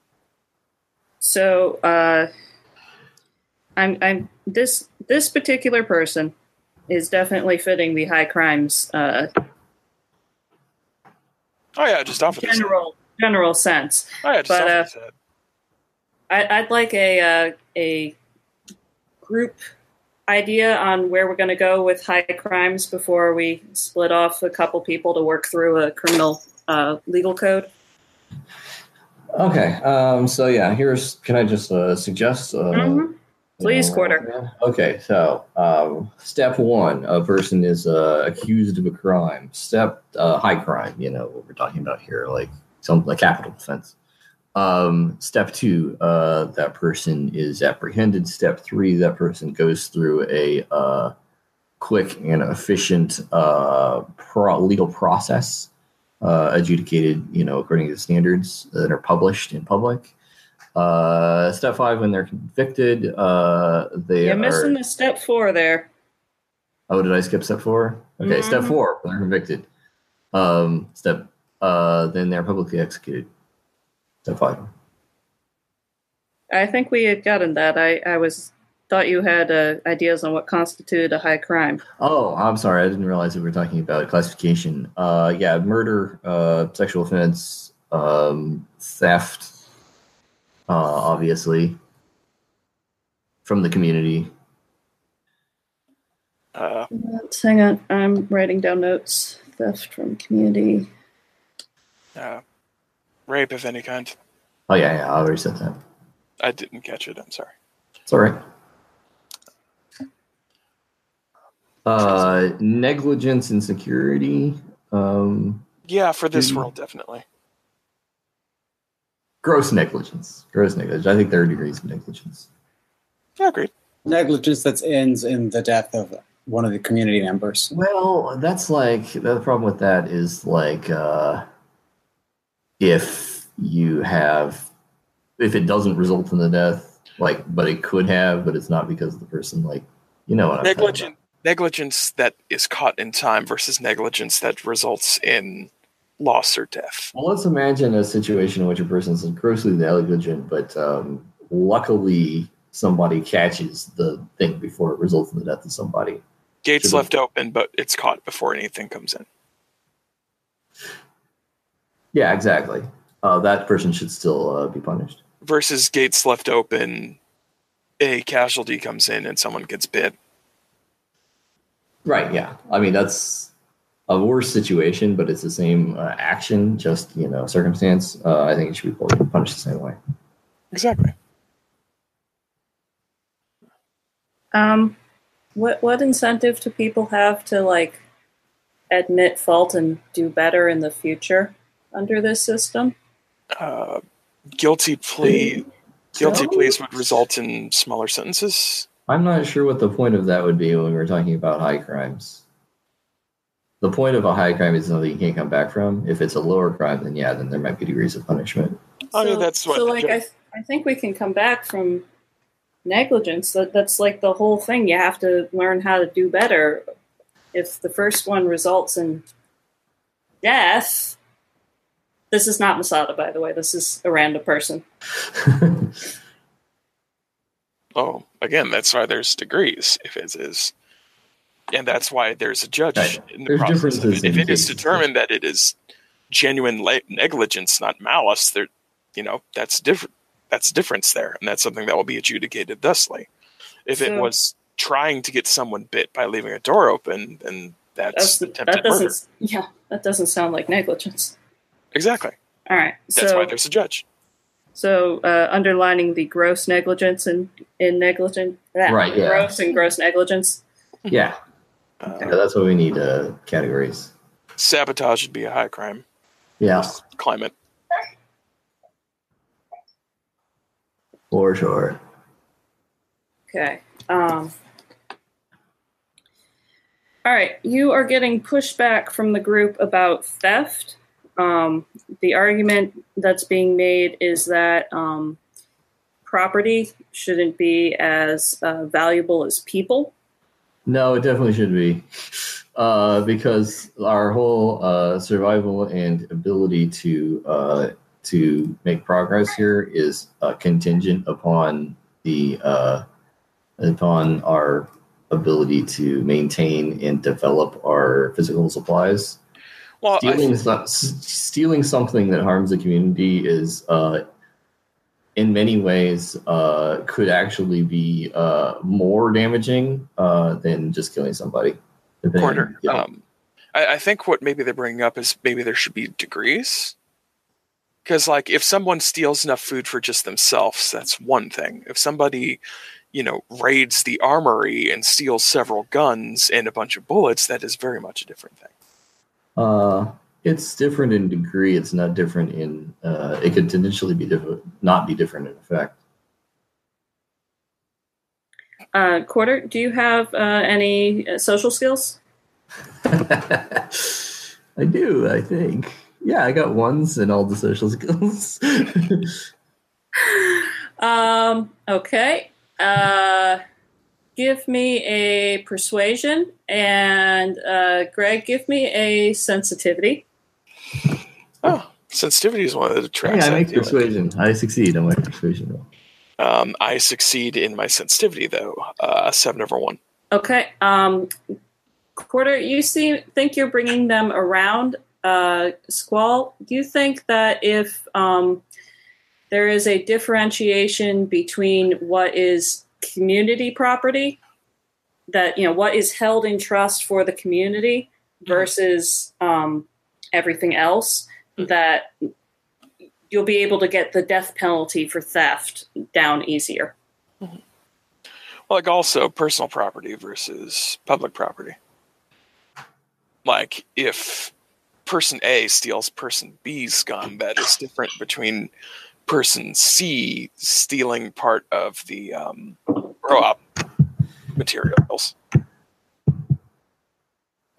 so, uh, I'm, I'm, this, this particular person is definitely fitting the high crimes, uh, Oh yeah, just off of his head. general, general sense. Oh yeah, just but, off uh, of his head. I, I'd like a, uh, a group idea on where we're going to go with high crimes before we split off a couple people to work through a criminal, uh, legal code. Okay, um, so yeah, here's, can I just uh, suggest? Uh, Mhm. Please, you know, Quarter. Okay, so um, step one, a person is uh, accused of a crime. Step, uh, high crime, you know, what we're talking about here, like some like capital offense. Um, step two, uh, that person is apprehended. Step three, that person goes through a uh, quick and efficient uh, pro- legal process. Uh, adjudicated, you know, according to the standards that are published in public. Uh, step five, when they're convicted, uh, they You're are. missing the step four there. Oh, did I skip step four? Okay, Mhm. step four, when they're convicted. Um, step, uh, then they're publicly executed. Step five. I think we had gotten that. I, I was thought you had uh, ideas on what constituted a high crime. Oh, I'm sorry, I didn't realize we were talking about classification. Uh, yeah, murder, uh, sexual offense, um, theft, uh, obviously, from the community. Uh, Let's hang on. I'm writing down notes. Theft from community. uh, rape of any kind. Oh, yeah, yeah, I already said that. I didn't catch it. I'm sorry. It's all right. Uh, negligence and security. Um, Yeah, for this Mhm. world, definitely. gross negligence. Gross negligence. I think there are degrees of negligence. Yeah, agreed. Negligence that ends in the death of one of the community members. Well, that's like the problem with that is like uh, if you have if it doesn't result in the death, like, but it could have, but it's not because the person, like, you know what I'm talking Negligent negligence that is caught in time versus negligence that results in loss or death. Well, let's imagine a situation in which a person is grossly negligent, but um, luckily somebody catches the thing before it results in the death of somebody. Gates Should left open, but it's caught before anything comes in. Yeah, exactly. Uh, that person should still uh, be punished. Versus gates left open, a casualty comes in and someone gets bit. Right, yeah. I mean, that's a worse situation, but it's the same uh, action, just, you know, circumstance. Uh, I think it should be punished the same way. Exactly. Um, what what incentive do people have to like admit fault and do better in the future under this system? Uh, guilty plea. Guilty pleas would result in smaller sentences. I'm not sure what the point of that would be when we're talking about high crimes. The point of a high crime is something you can't come back from. If it's a lower crime, then yeah, then there might be degrees of punishment. I mean, So- that's what. So, like, I, th- I think we can come back from negligence. That that's like the whole thing. You have to learn how to do better. If the first one results in death, this is not Masada, by the way. This is a random person. Oh, again, that's why there's degrees. If it is, and that's why there's a judge Right. in the There's process. differences If in it is cases. determined that it is genuine la- negligence, not malice, there, you know, that's different. That's a difference there, and that's something that will be adjudicated thusly. If it So- was trying to get someone bit by leaving a door open, then that's, That's, attempted that doesn't. murder. Yeah, that doesn't sound like negligence. Exactly. All right. That's so, why there's a judge. So, uh, underlining the gross negligence and in negligent, yeah, Right, yeah. gross and gross negligence. yeah. Uh, Yeah, that's what we need uh, categories. Sabotage would be a high crime. Yeah, Climate. for sure. Okay. Um, all right. You are getting pushback from the group about theft. Um, the argument that's being made is that um, property shouldn't be as uh, valuable as people. No, it definitely should be. Uh, because our whole uh, survival and ability to uh, to make progress here is uh, contingent upon the uh, upon our ability to maintain and develop our physical supplies. Well, I Stealing, so- s- stealing something that harms the community is, uh, in many ways, uh, could actually be uh, more damaging uh, than just killing somebody. depending- Quarter. yeah. Um, I, I think what maybe they're bringing up is maybe there should be degrees. Because, like, if someone steals enough food for just themselves, that's one thing. If somebody, you know, raids the armory and steals several guns and a bunch of bullets, that is very much a different thing. Uh, it's different in degree. It's not different in. Uh, it could potentially be different, not be different in effect. Uh, Quarter, do you have uh, any uh, social skills? I do. I think. Yeah, I got ones in all the social skills. Um, okay. Uh, give me a persuasion, and uh, Greg, give me a sensitivity. Oh, sensitivity is one of the Hey, tracks. I I make do. persuasion. I succeed on my persuasion roll. Um, I succeed in my sensitivity, though. Uh, seven over one. Okay. Um, Quarter, you see, think you're bringing them around. Uh, Squall, do you think that if um, there is a differentiation between what is community property, that, you know, what is held in trust for the community versus um, everything else, that you'll be able to get the death penalty for theft down easier? Like, also personal property versus public property. Like, if person A steals person B's gun, that is different between person C stealing part of the um, grow up materials.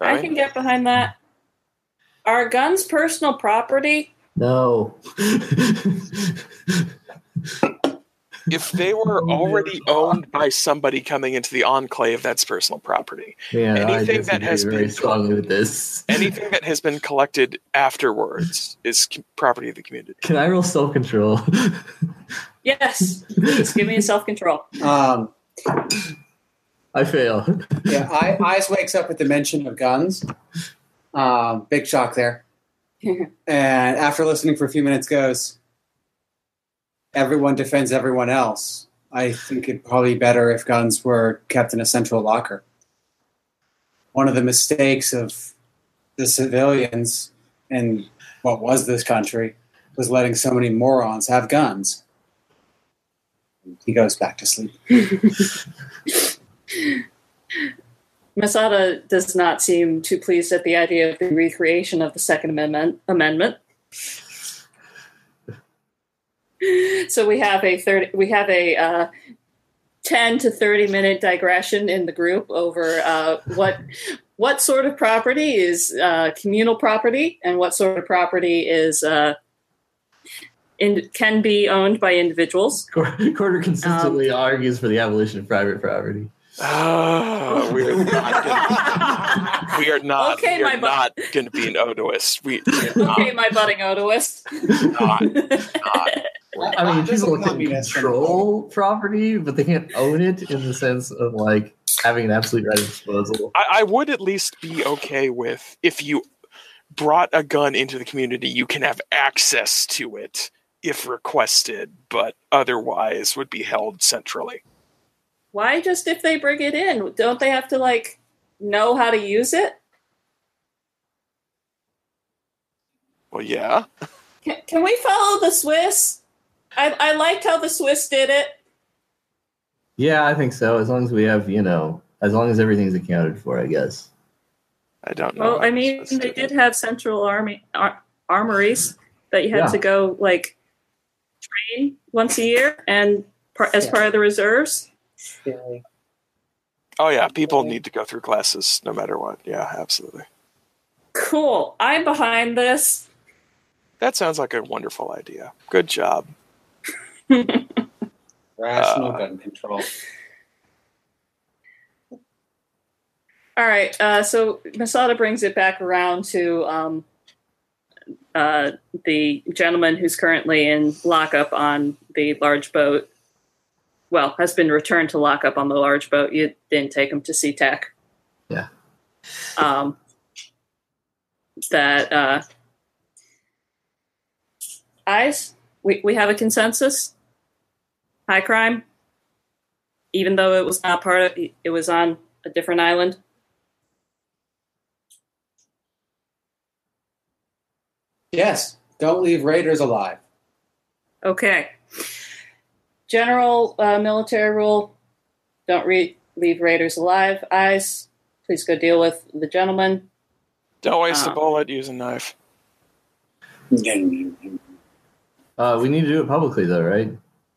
I can get behind that. Are guns personal property? No. If they were already owned by somebody coming into the enclave, that's personal property. Man, anything I that has very been strongly with this. anything that has been collected afterwards is property of the community. Can I roll self control? Yes, please give me a self control. Um, I fail. yeah, I, Eyes wakes up at the mention of guns. Um, big shock there. And after listening for a few minutes, goes, everyone defends everyone else. I think it'd probably be better if guns were kept in a central locker. One of the mistakes of the civilians in what was this country was letting so many morons have guns. He goes back to sleep. Masada does not seem too pleased at the idea of the recreation of the Second Amendment. Amendment. So we have a thirty. We have a uh, ten to thirty minute digression in the group over uh, what what sort of property is uh, communal property and what sort of property is uh, in, can be owned by individuals. Quarter consistently um, argues for the abolition of private property. Oh, we are not. Gonna, we are not. Okay, we are my bu- not going to be an Odoist. We. Okay, my budding Odoist. Not. Not. I mean, people can control property, but they can't own it in the sense of like having an absolute right of disposal. I, I would at least be okay with if you brought a gun into the community, you can have access to it if requested, but otherwise would be held centrally. Why just if they bring it in? Don't they have to like know how to use it? Well, yeah. Can, can we follow the Swiss? I, I liked how the Swiss did it. Yeah, I think so. As long as we have, you know, as long as everything's accounted for, I guess. I don't know. Well, I mean, they did have central army ar- armories that you had Yeah. to go like train once a year, and par- as part of the reserves. Oh yeah, people need to go through classes no matter what. Yeah, absolutely. Cool. I'm behind this. That sounds like a wonderful idea. Good job. Rational Uh, gun control. All right. Uh, so Masada brings it back around to um, uh, the gentleman who's currently in lockup on the large boat. Well, has been returned to lockup on the large boat. You didn't take him to SeaTac. Yeah. Um, that uh, Eyes, we, we have a consensus. High crime, even though it was not part of, it was on a different island. Yes, don't leave raiders alive. Okay. General uh, military rule, don't re- leave raiders alive. Eyes, please go deal with the gentleman. Don't waste Um, a bullet, use a knife. Uh, we need to do it publicly, though, right?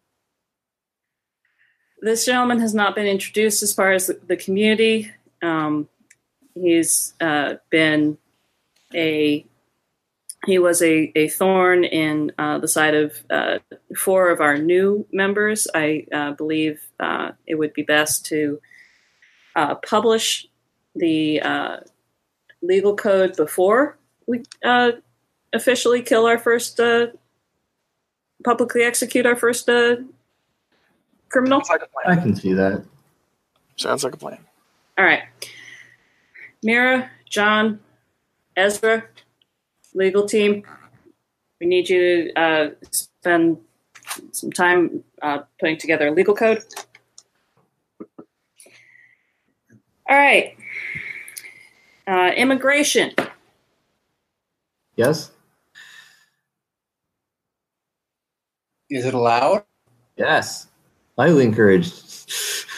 This gentleman has not been introduced as far as the, the community. Um, he's uh, been a he was a, a thorn in uh, the side of uh, four of our new members. I uh, believe uh, it would be best to uh, publish the uh, legal code before we uh, officially kill our first, uh, publicly execute our first uh, criminal. Sounds like a plan. I can see that. Sounds like a plan. All right. Mira, John, Ezra, legal team, we need you to uh, spend some time uh, putting together a legal code. All right. Uh, immigration. Yes? Is it allowed? Yes. Highly encouraged.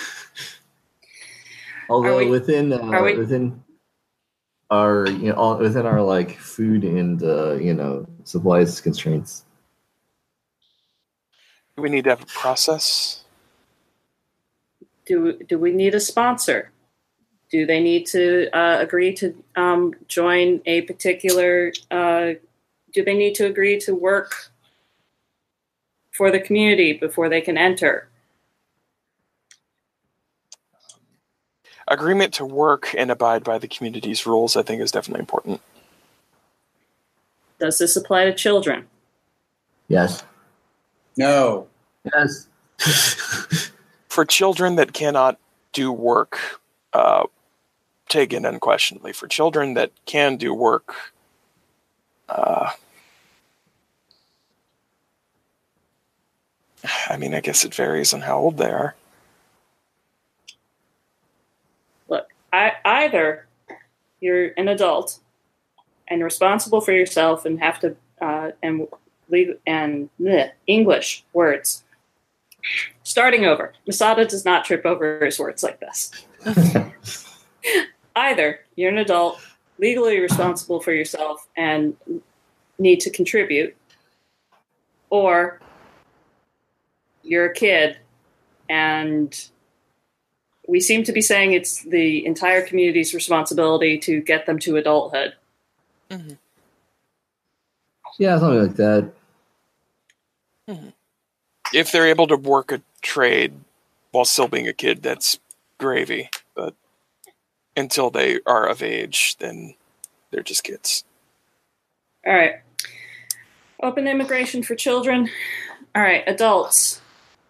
Although we- within uh, are we- within our you know all, within our like food and uh, you know supplies constraints. Do we need to have a process? Do do we need a sponsor? Do they need to uh, agree to um, join a particular, uh, do they need to agree to work for the community before they can enter? Agreement to work and abide by the community's rules, I think, is definitely important. Does this apply to children? Yes. No. Yes. For children that cannot do work, uh, taken unquestionably. For children that can do work, uh, I mean, I guess it varies on how old they are. Look, I, either you're an adult and responsible for yourself and have to uh, and legal and bleh, English words. Starting over. Masada does not trip over his words like this. Either you're an adult, legally responsible for yourself, and need to contribute, or you're a kid, and we seem to be saying it's the entire community's responsibility to get them to adulthood. Mm-hmm. Yeah, something like that. Mm-hmm. If they're able to work a trade while still being a kid, that's gravy. But until they are of age, then they're just kids. All right. Open immigration for children. All right, adults.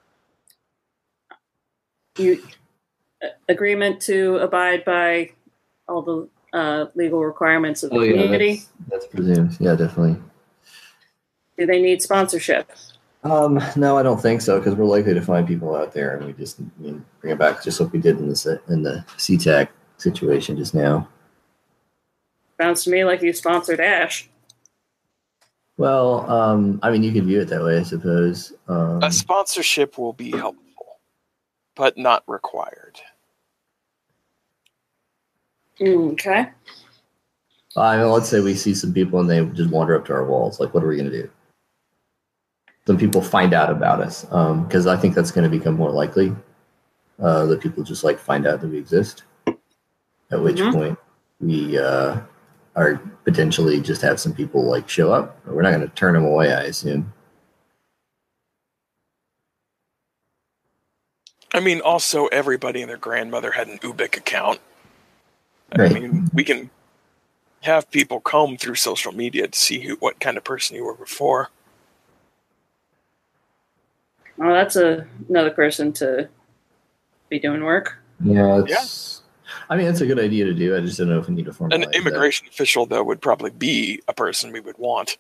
You uh, agreement to abide by all the uh, legal requirements of the Oh, yeah, community. that's, that's presumed. Yeah, definitely. Do they need sponsorship? Um, no, I don't think so, because we're likely to find people out there, and we just you know, bring it back just like we did in the in the C TAC situation just now. Sounds to me like you sponsored Ash. Well, um, I mean, you could view it that way, I suppose. Um, A sponsorship will be helpful, but not required. Okay. I mean, let's say we see some people and they just wander up to our walls. Like, what are we going to do? Some people find out about us, because um, I think that's going to become more likely uh, that people just like find out that we exist. At which Mhm. point we uh, are potentially just have some people like show up. We're not going to turn them away, I assume. I mean, also, everybody and their grandmother had an Ubik account. Right. I mean, we can have people comb through social media to see who, what kind of person you were before. Well, that's a, another person to be doing work. Yeah, it's, I mean, it's a good idea to do. I just don't know if we need to formalize An that. immigration official, though, would probably be a person we would want.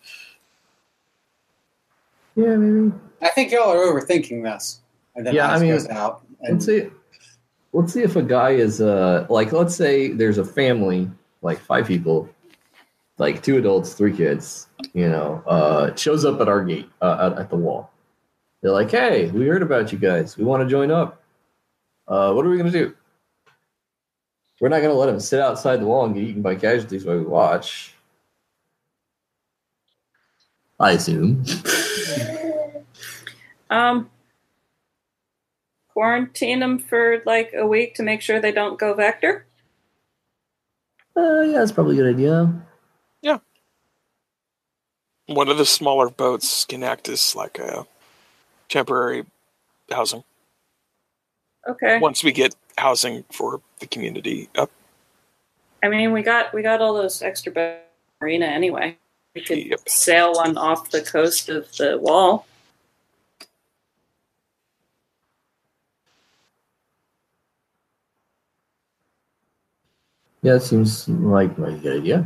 Yeah, maybe. I think y'all are overthinking this. And then Yeah, I Ice mean, goes out. And Let's see. Let's see if a guy is uh like let's say there's a family, like five people, like two adults, three kids, you know, uh shows up at our gate, uh, at, at the wall. They're like, "Hey, we heard about you guys. We want to join up. Uh, what are we gonna do?" We're not gonna let them sit outside the wall and get eaten by casualties while we watch. I assume. Um, quarantine them for like a week to make sure they don't go vector. Uh, yeah, that's probably a good idea. Yeah. One of the smaller boats can act as like a temporary housing. Okay. Once we get housing for the community up. I mean, we got we got all those extra boats in the marina anyway. We could Yep. sail one off the coast of the wall. Yeah, it seems like like a good idea.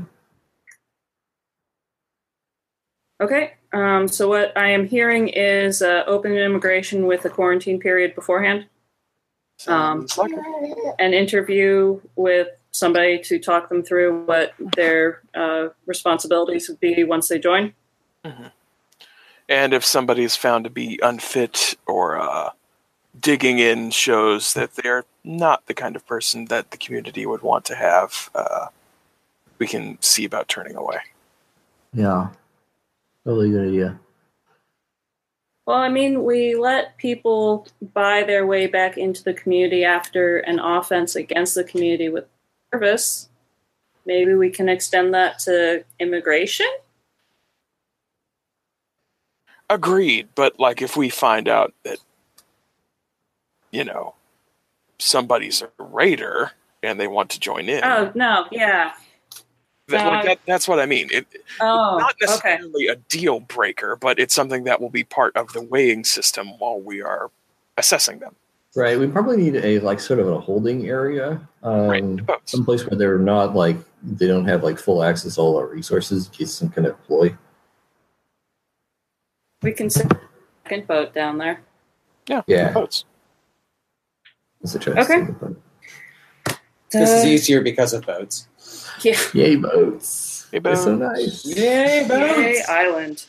Okay. Um, so what I am hearing is uh, open immigration with a quarantine period beforehand. Um, Sounds like it. An interview with somebody to talk them through what their uh, responsibilities would be once they join. Mm-hmm. And if somebody is found to be unfit or uh, digging in shows that they're not the kind of person that the community would want to have, uh, we can see about turning away. Yeah, totally good idea. Well, I mean, we let people buy their way back into the community after an offense against the community with service. Maybe we can extend that to immigration? Agreed, but like if we find out that, you know, somebody's a raider and they want to join in. Oh, no, yeah. That, like Uh, that, that's what I mean. It, Oh, not okay. necessarily a deal breaker, but it's something that will be part of the weighing system while we are assessing them. Right. We probably need a like sort of a holding area, um, Right, boats. someplace where they're not like they don't have like full access to all our resources in case some kind of ploy. We can send a second boat down there. Yeah, Yeah. boats. That's a choice. Okay. This is Uh, easier because of boats. Yeah. Yay, boats! Yay, They're so boats. nice. Yay, boats! Yay, Island.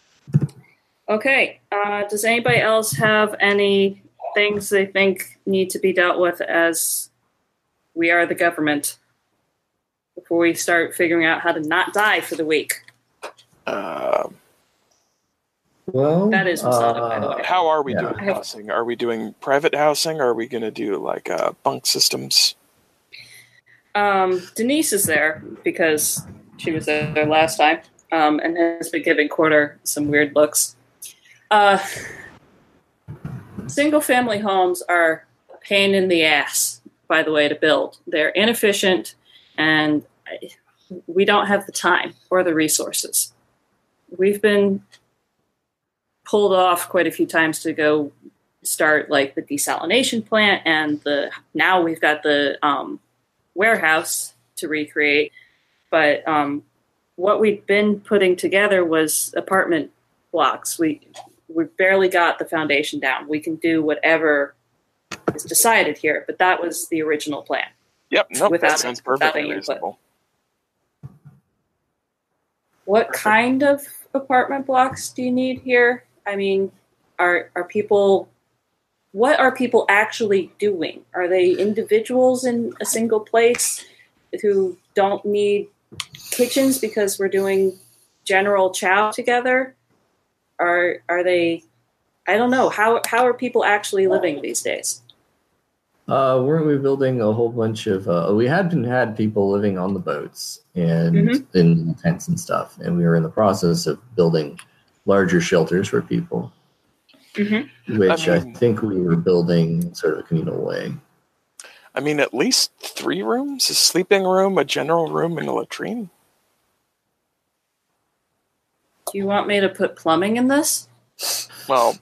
Okay. Uh, does anybody else have any things they think need to be dealt with as we are the government before we start figuring out how to not die for the week? Um, Well, That is Masada, by the way. how are we Yeah. doing housing? Are we doing private housing? Or are we going to do like uh, bunk systems? Um, Denise is there because she was there last time um, and has been giving Quarter some weird looks. Uh, single-family homes are a pain in the ass, by the way, to build. They're inefficient, and we don't have the time or the resources. We've been pulled off quite a few times to go start like the desalination plant, and the now we've got the um, warehouse to recreate. But um, what we've been putting together was apartment blocks. We we barely got the foundation down. We can do whatever is decided here, but that was the original plan. Yep, nope, Without- that sounds without perfectly any input. reasonable. What Perfect. kind of apartment blocks do you need here? I mean, are are people what are people actually doing? Are they individuals in a single place who don't need kitchens because we're doing general chow together? Are are they I don't know. How how are people actually living these days? Uh, weren't we building a whole bunch of? Uh, we had been had people living on the boats and Mhm. in tents and stuff, and we were in the process of building larger shelters for people, Mm-hmm. which I, I mean- think we were building in sort of a communal way. I mean, at least three rooms: a sleeping room, a general room, and a latrine. Do you want me to put plumbing in this? Well,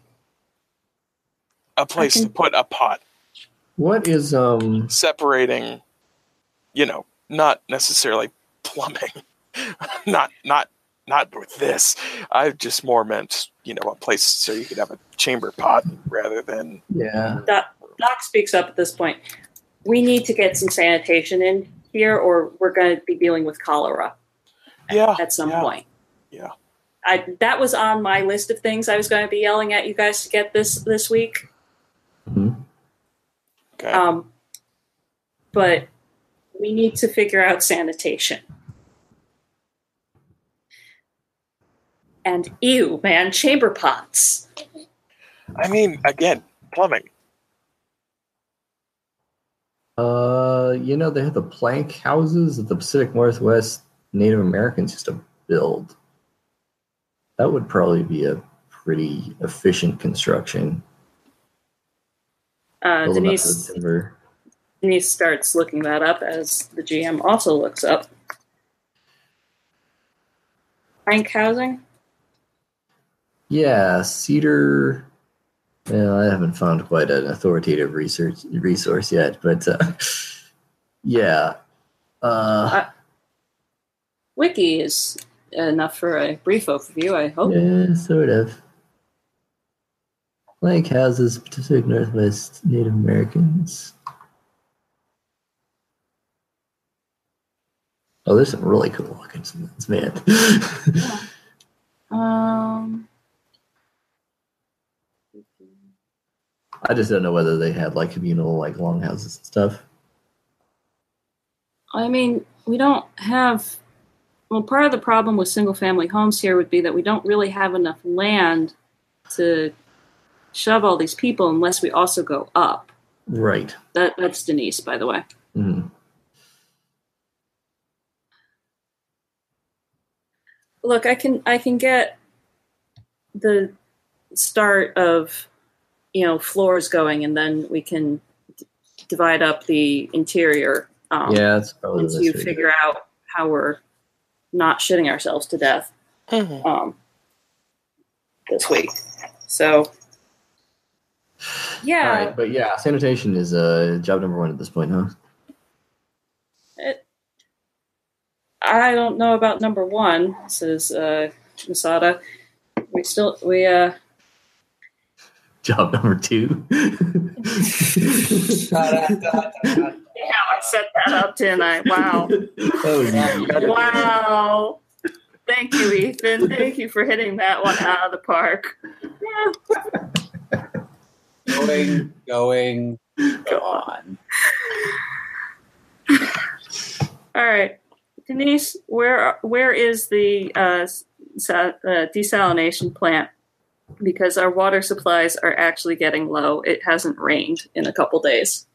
a place can- to put a pot, What is um? separating, you know, not necessarily plumbing, not not not with this. I just more meant, you know, a place so you could have a chamber pot rather than. Yeah. Doc, Doc speaks up at this point. We need to get some sanitation in here, or we're going to be dealing with cholera Yeah, at some yeah, point. Yeah. I, that was on my list of things I was going to be yelling at you guys to get this this week. Mhm. Okay. Um, but we need to figure out sanitation. And ew, man, chamber pots. I mean, again, plumbing. Uh, you know, they have the plank houses that the Pacific Northwest Native Americans used to build. That would probably be a pretty efficient construction. Uh, Build them out of Denise, timber. Denise starts looking that up as the G M also looks up. Plank housing? Yeah, cedar. Well, I haven't found quite an authoritative research resource yet, but uh, yeah. Uh, Wiki is enough for a brief overview, I hope. yeah, sort of. Plank houses, Pacific Northwest Native Americans. Oh, there's some really cool looking ones, man. Um, I just don't know whether they had like communal like longhouses and stuff. I mean, we don't have. Well, part of the problem with single-family homes here would be that we don't really have enough land to shove all these people unless we also go up. Right. That that's Denise, by the way. Mhm. look, I can I can get the start of, you know, floors going, and then we can d- divide up the interior. Um, Yeah, that's probably once the best you way to do figure it. out how we're not shitting ourselves to death Mhm. um, this week. So, yeah, All right, but yeah, sanitation is uh, job number one at this point, huh? it, I don't know about number one. Says uh, Masada. We still we uh. Job number two. Yeah, I set that up, didn't I? Wow. That was easy. You got it. Wow. Thank you, Ethan. Thank you for hitting that one out of the park. Going, going, go on. All right. Denise, where where is the uh, sa- uh, desalination plant? Because our water supplies are actually getting low. It hasn't rained in a couple days.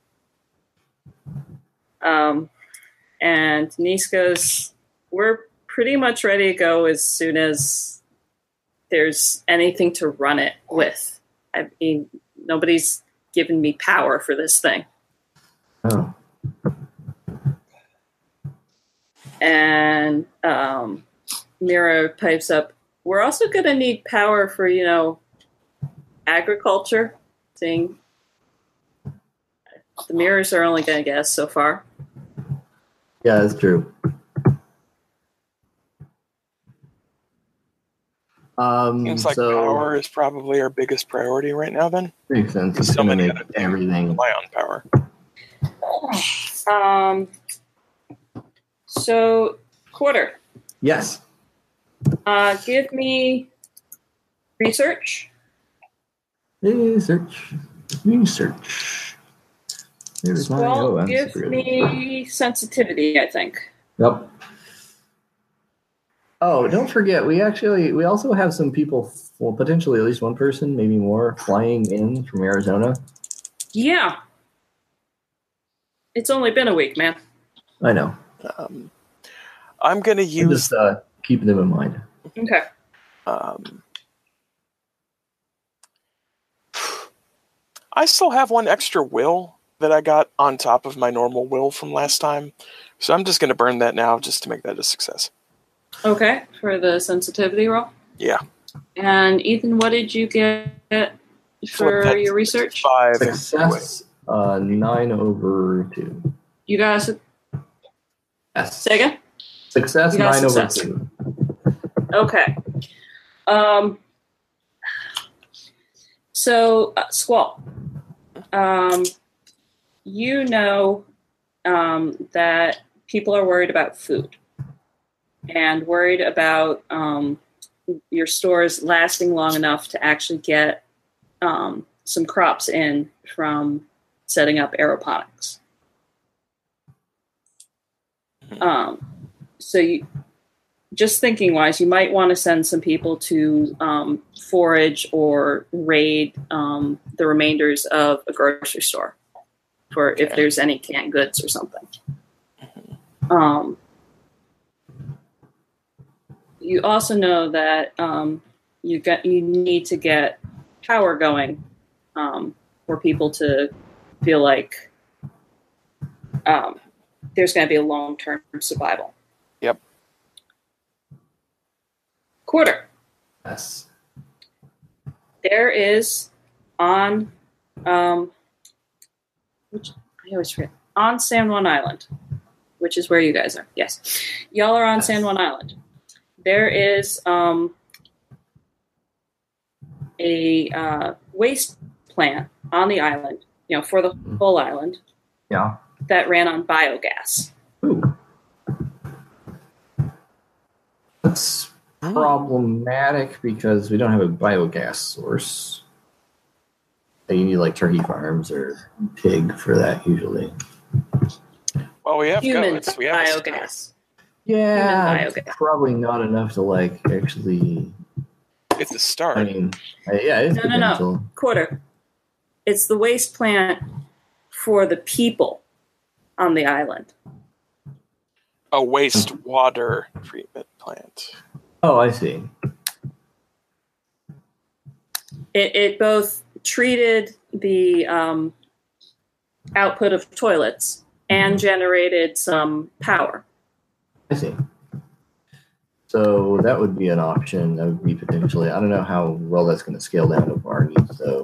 Um, and Denise goes, we're pretty much ready to go as soon as there's anything to run it with. I mean, nobody's given me power for this thing. Oh. And um, Mira pipes up, we're also going to need power for, you know, agriculture. Seeing the mirrors are only going to get us so far. Yeah, that's true. Um, Seems like so power is probably our biggest priority right now. Then makes sense. It's so going to many make other things everything. rely on power. Um. So, Quarter, Yes. uh, give me research. Research. Research. There's my Well, oh, I'm give super good. me sensitivity, I think. Yep. Oh, don't forget, we actually we also have some people, well, potentially at least one person, maybe more, flying in from Arizona. Yeah. It's only been a week, man. I know. Um, I'm going to I'm use. just uh, keeping them in mind. Okay. Um, I still have one extra will that I got on top of my normal will from last time, so I'm just going to burn that now just to make that a success. Okay, for the sensitivity roll. Yeah. And Ethan, what did you get for Flip that your research? Five. Success, uh, nine over two. You guys Yes. say again? Success, You got nine success. over two. Okay. Um. So, uh, Squall, um, you know um, that people are worried about food and worried about um, your stores lasting long enough to actually get um, some crops in from setting up aeroponics. Um, so you, just thinking wise, you might want to send some people to um, forage or raid um, the remainders of a grocery store for if Okay. there's any canned goods or something. Um, you also know that um, you get you need to get power going um, for people to feel like um, there's going to be a long-term survival. Yep. Quarter. Yes. There is on, um, which I always forget, on San Juan Island, which is where you guys are. Yes, y'all are on Yes. San Juan Island. There is um, a uh, waste plant on the island, you know, for the whole island Yeah. that ran on biogas. Ooh. That's problematic because we don't have a biogas source. You need like turkey farms or pig for that usually. Well, we have Human goats. We have a- biogas. Yeah, Human it's biogas. probably not enough to like actually. It's a start. I mean, uh, yeah, it's No, no, no. potential. Quarter. It's the waste plant for the people on the island. A wastewater treatment plant. Oh, I see. It, it both treated the um, output of toilets and generated some power. I see. So that would be an option. That would be potentially. I don't know how well that's going to scale down to our needs, though.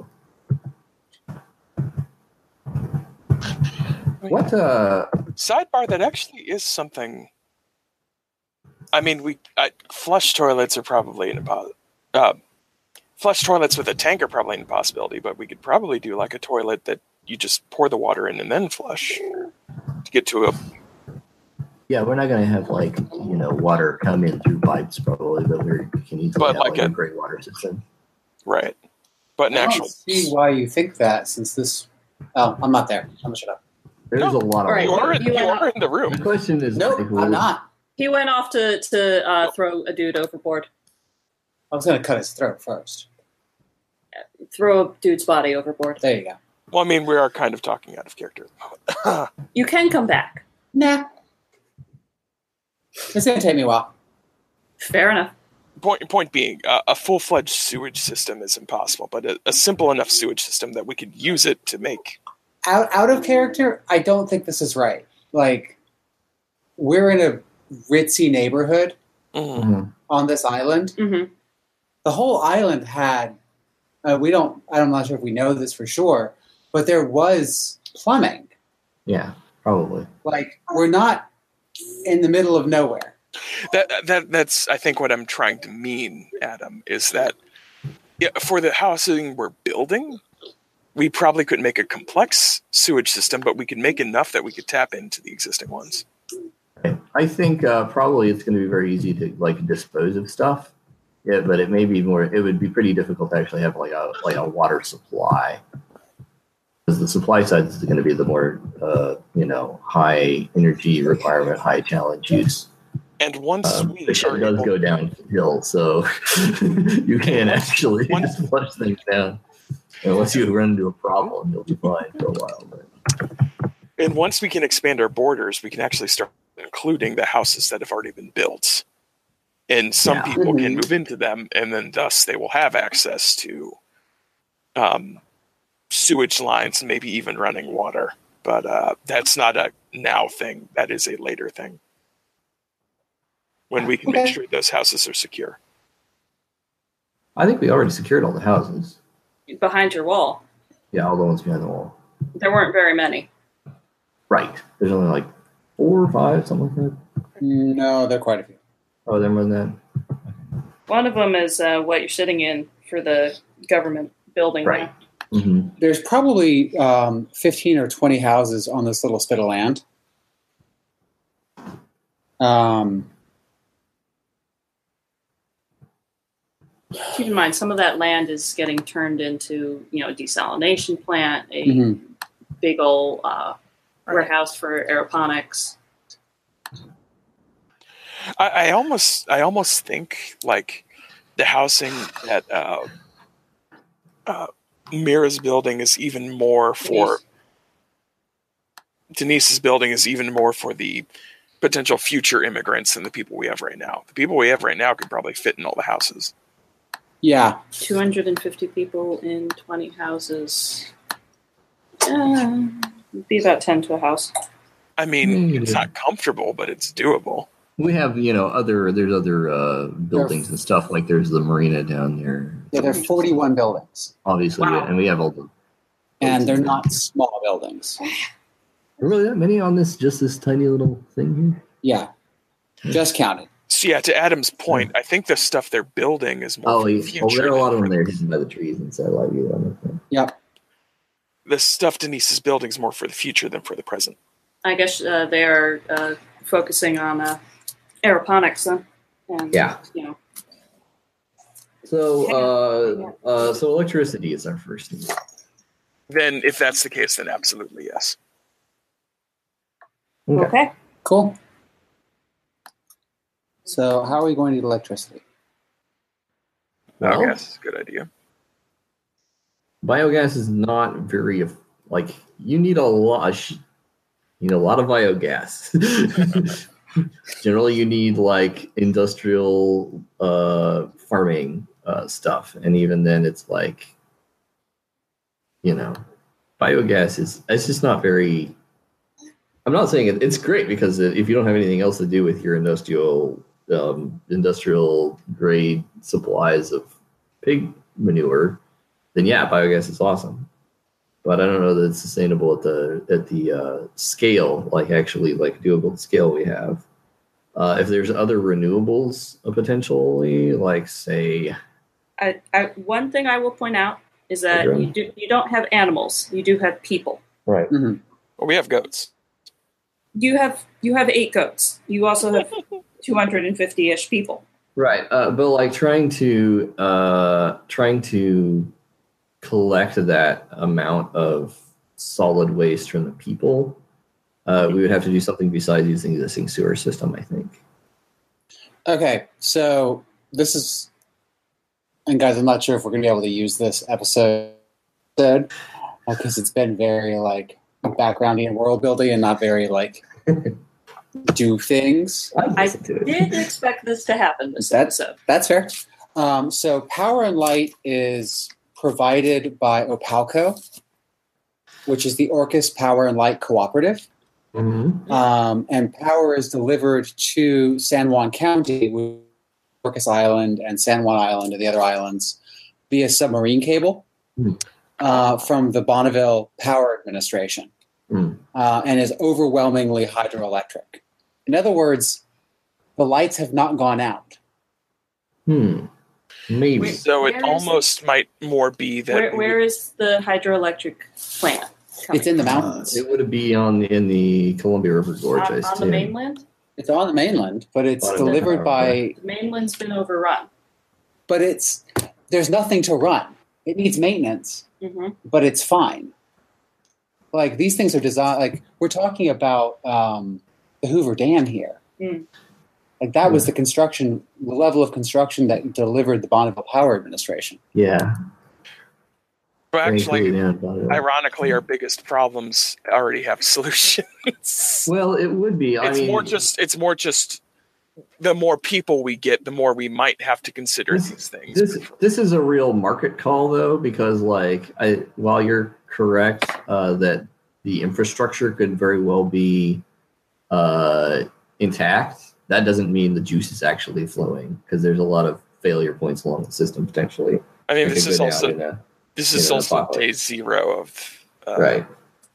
What? Uh, Sidebar, that actually is something. I mean, we I, flush toilets are probably an impo- uh, flush toilets with a tank are probably an impossibility, but we could probably do like a toilet that you just pour the water in and then flush to get to a. Yeah, we're not going to have like you know water come in through pipes probably, but we can easily But have like like, a- a great water system. Right. But an I actual. don't see why you think that, since this. Oh, I'm not there. I'm gonna shut up. There's No. a lot of All right, You water. are, in, You you went are up. in the room. The question is, Nope, like, I'm not. He went off to, to uh, throw a dude overboard. I was gonna cut his throat first. Throw a dude's body overboard. There you go. Well, I mean, we are kind of talking out of character at the moment. You can come back. Nah. It's gonna take me a while. Fair enough. point point being, uh, a full fledged sewage system is impossible, but a, a simple enough sewage system that we could use it to make. Out out of character, I don't think this is right. Like, we're in a ritzy neighborhood Mhm. Mhm. on this island. Mm-hmm. The whole island had. Uh, we don't. I'm not sure if we know this for sure, but there was plumbing. Yeah, probably. Like, we're not in the middle of nowhere. That that that's I think what I'm trying to mean, Adam, is that yeah, for the housing we're building, we probably couldn't make a complex sewage system, but we could make enough that we could tap into the existing ones. I think uh, probably it's going to be very easy to like dispose of stuff. Yeah, but it may be more. It would be pretty difficult to actually have like a like a water supply, because the supply side is going to be the more uh, you know high energy requirement, high challenge use. And once Um, we the shit are does able, go downhill, so you can't actually Once- just flush things down unless you run into a problem. You'll be fine for a while. But and once we can expand our borders, we can actually start including the houses that have already been built. And some Yeah. people can Mhm. move into them, and then thus they will have access to um, sewage lines, maybe even running water. But uh, that's not a now thing. That is a later thing. When we can make Okay. sure those houses are secure. I think we already secured all the houses. Behind your wall. Yeah, all the ones behind the wall. There weren't very many. Right. There's only like four or five, something like that. No, there are quite a few. Oh, there more than that. One of them is uh, what you're sitting in for the government building. Right. now. Mm-hmm. There's probably um, fifteen or twenty houses on this little spit of land. Um, Keep in mind, some of that land is getting turned into, you know, a desalination plant, a Mhm. big old uh, warehouse for aeroponics. I, I almost, I almost think like the housing that uh, uh, Mira's building is even more for Denise's building is even more for the potential future immigrants than the people we have right now. The people we have right now could probably fit in all the houses. yeah, two hundred fifty people in twenty houses. Uh, it'd be about ten to a house. I mean, Mm. it's not comfortable, but it's doable. We have, you know, other there's other uh, buildings and stuff. Like there's the marina down there, yeah. There are forty-one buildings, obviously, Wow. and we have all the. and they're not small buildings. Are really that many on this? Just this tiny little thing here. Yeah, just counted. So yeah, to Adam's point, I think the stuff they're building is more Oh, for the yeah. future. Oh, there are a lot of than them for there hidden by the trees and satellite view on the thing. Yep. The stuff Denise is building is more for the future than for the present. I guess uh, they are uh, focusing on uh, aeroponics then. And, Yeah. You know, So, uh, uh, so electricity is our first need. Then, if that's the case, then absolutely yes. okay. Cool. So, how are we going to get electricity? Well, Biogas is a good idea. biogas is not very like you need a lot. You need a lot of biogas. Generally, you need like industrial uh, farming uh, stuff, and even then, it's like, you know, biogas is it's just not very. I'm not saying it, it's great because if you don't have anything else to do with your industrial um, industrial grade supplies of pig manure, then yeah, biogas is awesome. But I don't know that it's sustainable at the at the uh, scale, like actually like doable scale we have. Uh, if there's other renewables uh, potentially, like say, I, I, one thing I will point out is that you do you don't have animals, you do have people. Right. Mm-hmm. Well, we have goats. You have you have eight goats. You also have two hundred fifty-ish people. Right. Uh, but like trying to uh, trying to collect that amount of solid waste from the people. Uh, we would have to do something besides using the existing sewer system, I think. Okay, so this is, and guys, I'm not sure if we're going to be able to use this episode because it's been very like backgroundy and world building and not very like do things. I did expect this to happen this That's, episode. That's fair. Um, so Power and Light is provided by Opalco, which is the Orcus Power and Light Cooperative. Mm-hmm. Um, and power is delivered to San Juan County, with Orcas Island and San Juan Island and the other islands, via submarine cable mm. uh, from the Bonneville Power Administration, mm. uh, and is overwhelmingly hydroelectric. In other words, the lights have not gone out. Hmm. Maybe. Wait, So it Where is almost might more be that Where, we where would- is the hydroelectric plant? coming It's in the from? mountains. It would be on in the Columbia River Gorge, I on, on the assume. mainland. It's on the mainland, but it's Bonneville delivered Power, by. The mainland's been overrun. But it's there's nothing to run. It needs maintenance, Mm-hmm. but it's fine. Like these things are designed. Like we're talking about um, the Hoover Dam here. Mm. Like that was the construction, the level of construction that delivered the Bonneville Power Administration. Yeah. Well, actually, yeah, Bonneville. ironically, our biggest problems already have solutions. Well, it would be. I it's mean, more just it's more just the more people we get, the more we might have to consider This- these things. This this is a real market call though, because like I while you're correct uh, that the infrastructure could very well be uh, intact, that doesn't mean the juice is actually flowing because there's a lot of failure points along the system potentially. I mean, That this could is go down also in a- this in is an also apocalypse. day zero of uh, right.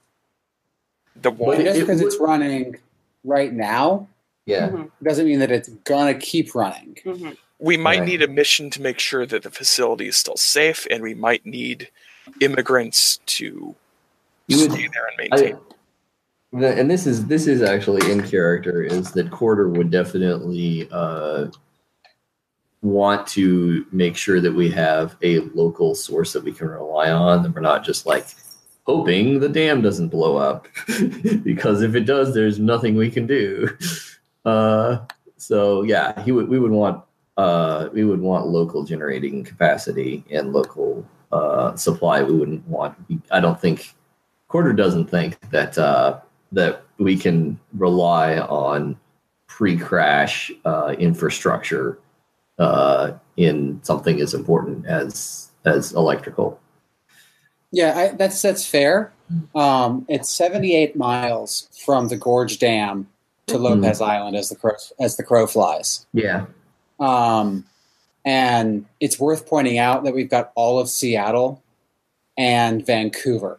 the But war. But just it because would- it's running right now Yeah. Mhm. doesn't mean that it's gonna keep running. Mm-hmm. We might Right. need a mission to make sure that the facility is still safe, and we might need immigrants to You would- stay there and maintain. I, and this is this is actually in character is that Quarter would definitely uh, want to make sure that we have a local source that we can rely on, that we're not just like hoping the dam doesn't blow up because if it does, there's nothing we can do. Uh, so yeah, he would we would want uh, we would want local generating capacity and local uh, supply. We wouldn't want. I don't think Quarter doesn't think that. Uh, that we can rely on pre-crash uh, infrastructure uh, in something as important as as electrical. Yeah, I, that's that's fair. Um, it's seventy-eight miles from the Gorge Dam to Lopez Island as the crow, as the crow flies. Yeah. Um, and it's worth pointing out that we've got all of Seattle and Vancouver.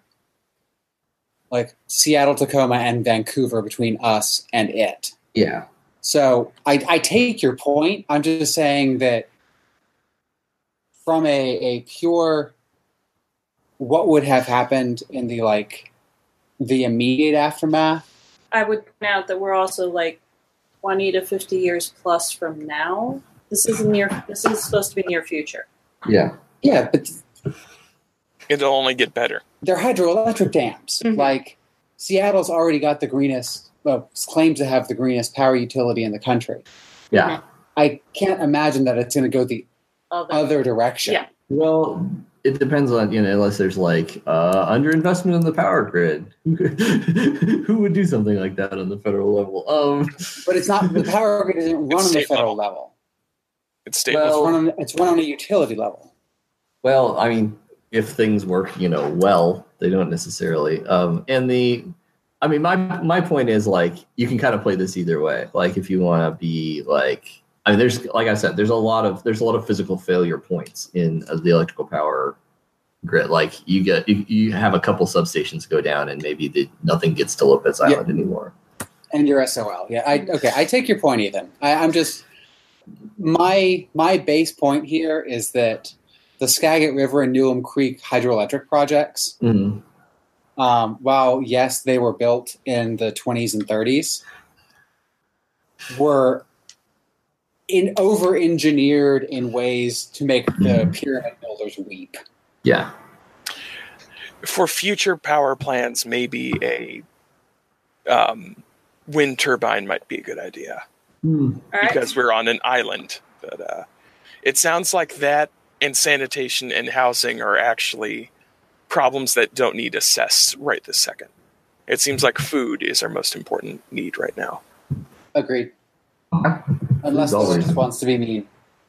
Like Seattle, Tacoma, and Vancouver between us and it. Yeah. So I, I take your point. I'm just saying that from a, a pure what would have happened in the like the immediate aftermath. I would point out that we're also like twenty to fifty years plus from now. This is near. This is supposed to be near future. Yeah. Yeah, but It'll only get better. they're hydroelectric dams. Mhm. Like Seattle's already got the greenest, well, claims to have the greenest power utility in the country. Yeah. I can't imagine that it's going to go the Although, other direction. Yeah. Well, it depends on, you know, unless there's like uh, underinvestment in the power grid. Who would do something like that on the federal level? Um, But it's not the power grid isn't run It's on the state federal level. level. It's state Well- It's level. run on, it's run on a utility level. well, I mean, if things work, you know, well, they don't necessarily. Um, and the, I mean, my my point is like you can kind of play this either way. Like if you want to be like, I mean, there's like I said, there's a lot of there's a lot of physical failure points in uh, the electrical power grid. Like you get you, you have a couple substations go down, and maybe the, nothing gets to Lopez Island anymore. And your S O L. Yeah. I, okay. I take your point, Ethan. I, I'm just my my base point here is that the Skagit River and Newham Creek hydroelectric projects, Mm-hmm. um, while yes, they were built in the twenties and thirties, were in over engineered in ways to make the pyramid builders weep. Yeah. For future power plants, maybe a um, wind turbine might be a good idea Mm. All right. because we're on an island. But uh, it sounds like that and sanitation and housing are actually problems that don't need assess right this second. It seems like food is our most important need right now. Agreed. Unless the Always. just wants to be mean.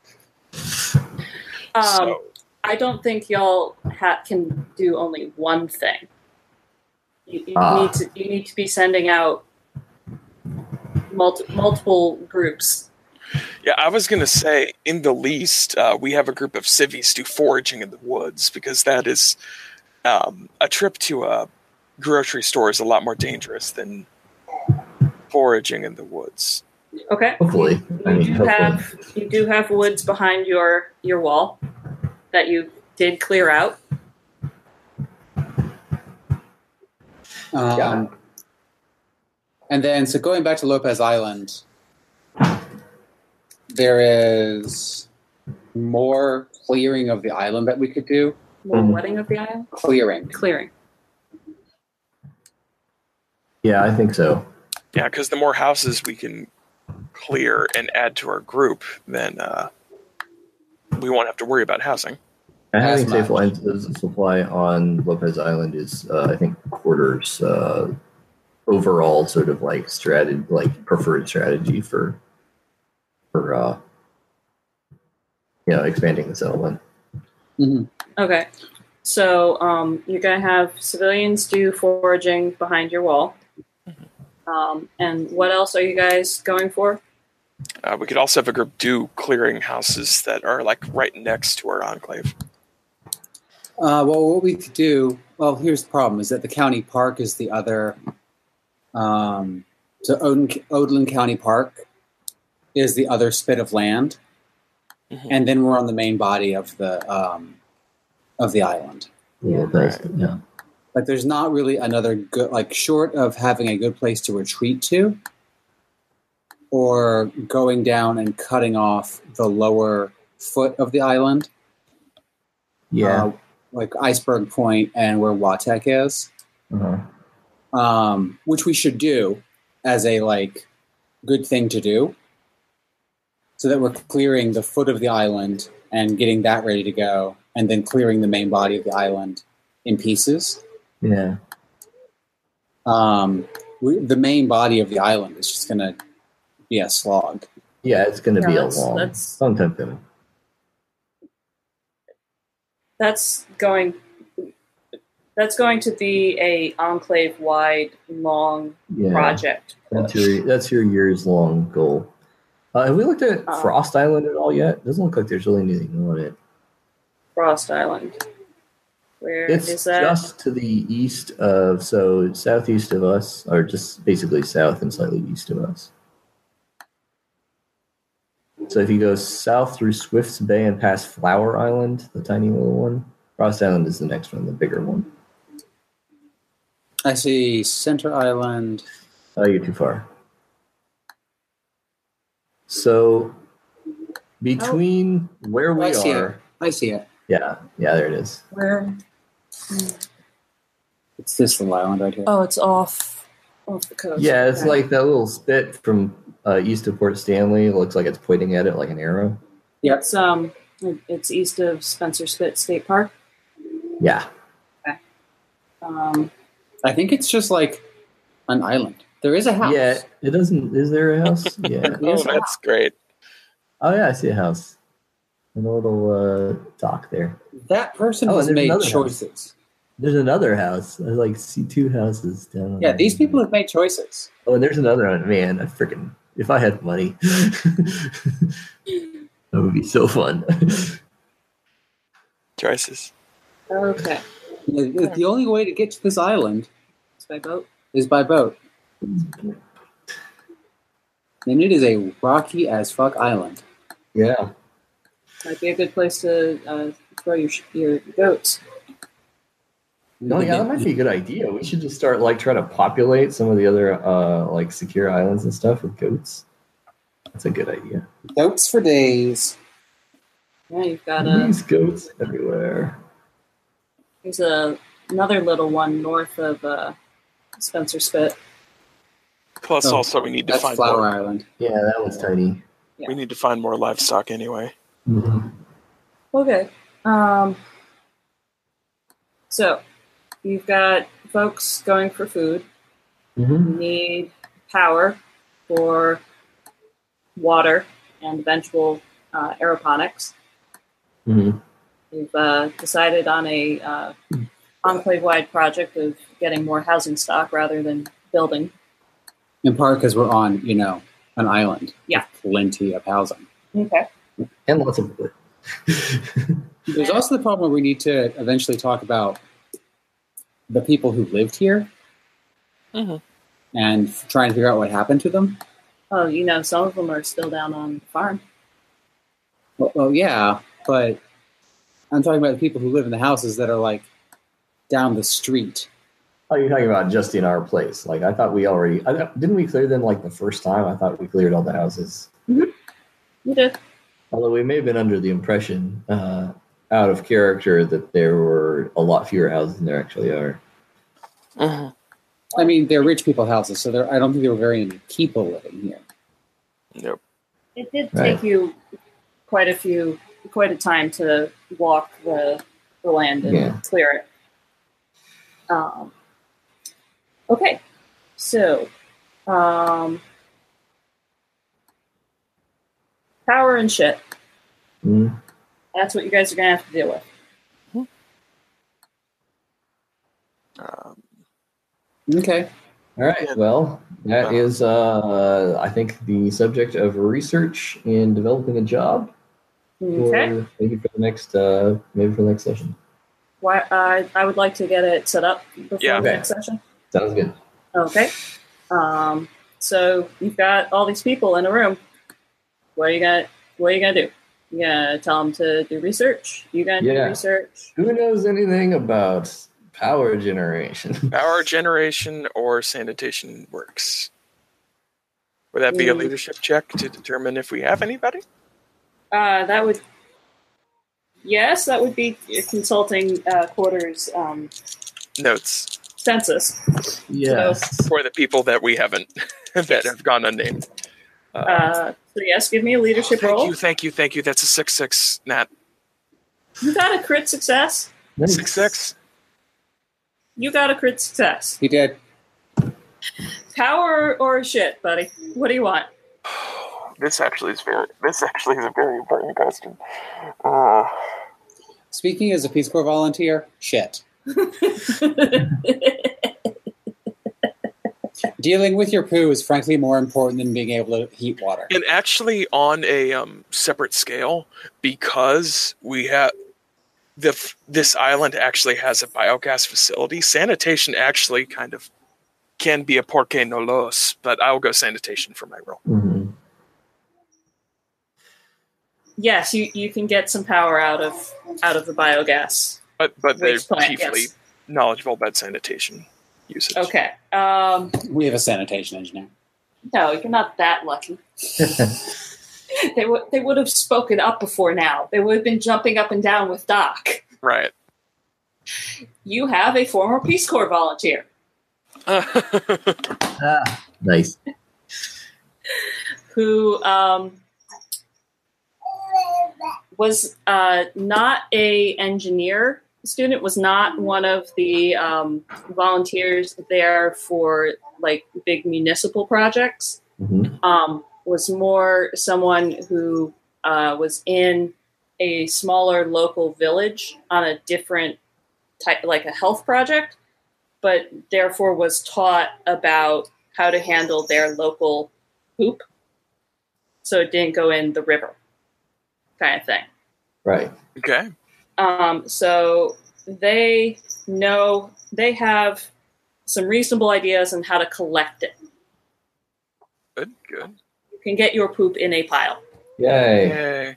Um, so I don't think y'all ha- can do only one thing. You, you Ah. need to you need to be sending out multi- multiple groups. yeah, I was gonna say in the least uh, we have a group of civvies do foraging in the woods because that is um, a trip to a grocery store is a lot more dangerous than foraging in the woods. Okay. Hopefully. I You mean, do hopefully. have you do have woods behind your your wall that you did clear out. Um, Yeah. And then, so going back to Lopez Island, there is more clearing of the island that we could do. More Mhm. wetting of the island, Clearing. clearing. Yeah, I think so. Yeah, because the more houses we can clear and add to our group, then uh, we won't have to worry about housing. And As having safe much. lines of supply on Lopez Island is, uh, I think, Quarter's uh, overall sort of like strategy, like preferred strategy for for uh, you know expanding the settlement. Mhm. Okay. So um, you're going to have civilians do foraging behind your wall. Um, and what else are you guys going for? Uh, we could also have a group do clearing houses that are like right next to our enclave. Uh, well, what we could do, well, here's the problem, is that the county park is the other, um, so Odin, Odin County Park is the other spit of land. Mhm. And then we're on the main body of the, um, of the island. Yeah, Lopez, yeah. Like, there's not really another good, like, short of having a good place to retreat to, or going down and cutting off the lower foot of the island, Yeah. uh, like Iceberg Point and where Watek is, Uh-huh. um, which we should do as a, like, good thing to do, so that we're clearing the foot of the island and getting that ready to go, and then clearing the main body of the island in pieces. Yeah. Um, we, the main body of the island is just going to be a slog. Yeah, it's going to Yeah, be a that's- long, that's- sometime coming. That's going. That's going to be a enclave-wide, long Yeah. project. That's your that's your years long goal. Uh, have we looked at Uh, Frost Island at all yet? Doesn't look like there's really anything on it. Frost Island. Where is It's that? just to the east of, so southeast of us, or just basically south and slightly east of us. So if you go south through Swift's Bay and past Flower Island, the tiny little one, Frost Island is the next one, the bigger one. I see Center Island. Oh, you're too far. So between where Oh, we I see it. are, I see it. yeah, yeah, there it is. Where? It's this little island right here. Oh, it's off, off the coast. Yeah, it's Okay. like that little spit from uh, east of Port Stanley. It looks like it's pointing at it like an arrow. Yep. It's um, it's east of Spencer Spit State Park. Yeah. Um, I think it's just like an island. There is a house. Yeah, it doesn't. Is there a house? Yeah. Oh, that's great. Oh yeah, I see a house. And a little uh, dock there. That person Oh, has and there's made another house. choices. There's another house. I like see two houses down. Yeah, these people have made choices. Oh, and there's another one. Man, I freaking if I had money, that would be so fun. Choices. okay. The, the only way to get to this island It's by boat. is by boat. And it is a rocky as fuck island. Yeah. Might be a good place to uh, throw your your goats. No, yeah, that might be a good idea. We should just start like trying to populate some of the other uh, like secure islands and stuff with goats. That's a good idea. Goats for days. Yeah, you've got a These goats everywhere. there's a another little one north of uh, Spencer Spit. Plus, Oh, also we need to That's find Flower more. Island. Yeah, that one's tiny. Yeah. We need to find more livestock anyway. Mm-hmm. Okay. Um, so you've got folks going for food. Mm-hmm. You need power for water and eventual uh, aeroponics. Mm-hmm. We've uh, decided on a uh, enclave-wide project of getting more housing stock rather than building. In part because we're on, you know, an island. Yeah. With plenty of housing. Okay. And lots of wood. There's also the problem where we need to eventually talk about the people who lived here Mhm. and f- try and figure out what happened to them. Oh, you know, some of them are still down on the farm. Well, well, yeah, but I'm talking about the people who live in the houses that are like down the street. Oh, you're talking about just in our place. Like, I thought we already... I, thought- didn't we clear them, like, the first time? I thought we cleared all the houses. You did. Although we may have been under the impression, uh, out of character, that there were a lot fewer houses than there actually are. Mhm. I mean, they're rich people houses, so there, I don't think there were very many people living here. Nope. It did Right. take you quite a few, quite a time to walk the, the land and Yeah. clear it. Um, okay, so um, power and shit. Mm. That's what you guys are gonna have to deal with. Um, Okay. All right. Well, that is, uh, I think, the subject of research in developing a job. Okay. For maybe for the next, uh, maybe for the next session. Why? Uh, I would like to get it set up before Yeah. the Okay. next session. Sounds good. Okay. Um, so you've got all these people in a room. What are you gonna What are you gonna do? You gonna tell them to do research? You gonna Yeah. do research? Who knows anything about power generation? power generation or sanitation works. Would that be a Mm. leadership check to determine if we have anybody? Uh, that would. Yes, that would be consulting uh, quarters um, Notes census. Yes. for the people that we haven't that have gone unnamed. Uh, Uh, so yes, give me a leadership thank roll. you, thank you, thank you. That's a six six Nat. You got a crit success. Nice. Six six. You got a crit success. He did. Power or shit, buddy? What do you want? This actually is very. This actually is a very important question. Uh, Speaking as a Peace Corps volunteer, shit. Dealing with your poo is frankly more important than being able to heat water. and actually, on a um, separate scale, because we have the f- this island actually has a biogas facility. Sanitation actually kind of can be a porque no los, but I'll go sanitation for my role. Mhm. Yes, you, you can get some power out of out of the biogas. But but they're Waste plant, chiefly yes. knowledgeable about sanitation usage. Okay. Um, We have a sanitation engineer. no, you're not that lucky. They would they would have spoken up before now. They would have been jumping up and down with Doc. Right. You have a former Peace Corps volunteer Ah, nice. who um, was uh, not a engineer, student was not one of the um, volunteers there for like big municipal projects. Mm-hmm. Um, was more someone who uh, was in a smaller local village on a different type, like a health project, but therefore was taught about how to handle their local poop, so it didn't go in the river, kind of thing. Right. Okay. Um, so they know, they have some reasonable ideas on how to collect it. Good, good. You can get your poop in a pile. Yay. Yay.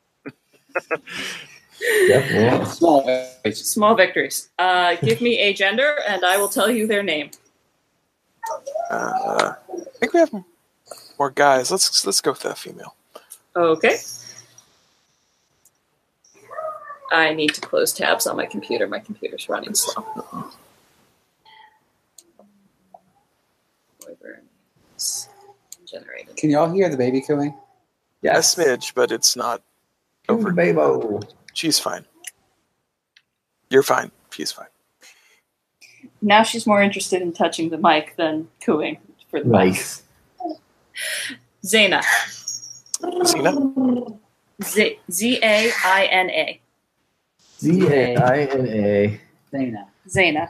Definitely. Small ways. Small victories. Uh, give me a gender, and I will tell you their name. Uh, I think we have more guys. Let's let's go with that female. Okay. I need to close tabs on my computer. My computer's running slow. Generated. Can y'all hear the baby cooing? Yes. A smidge, but it's not Over over. Babo. She's fine. You're fine. She's fine. Now she's more interested in touching the mic than cooing for the Nice. mic. Zaina. Zena? Z Z A I N A. Z A I N A. Dana. Zaina.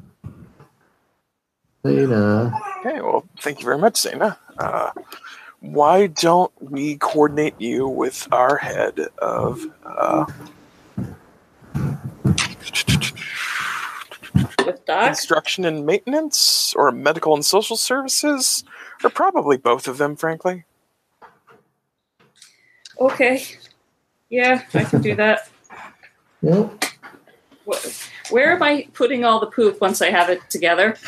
Zena. Okay, well, thank you very much, Zena. Uh, why don't we coordinate you with our head of uh, With Doc. construction and maintenance, or medical and social services, or probably both of them, frankly? Okay. Yeah, I can do that. Yep. Wh- Where am I putting all the poop once I have it together?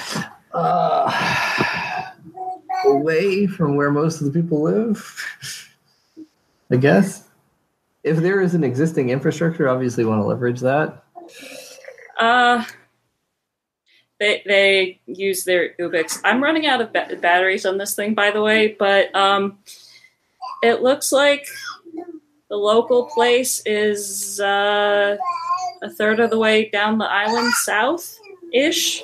Uh, away from where most of the people live, I guess. If there is an existing infrastructure, obviously want to leverage that. Uh, they they use their Ubix. I'm running out of ba- batteries on this thing, by the way, but um, it looks like the local place is uh, a third of the way down the island south-ish.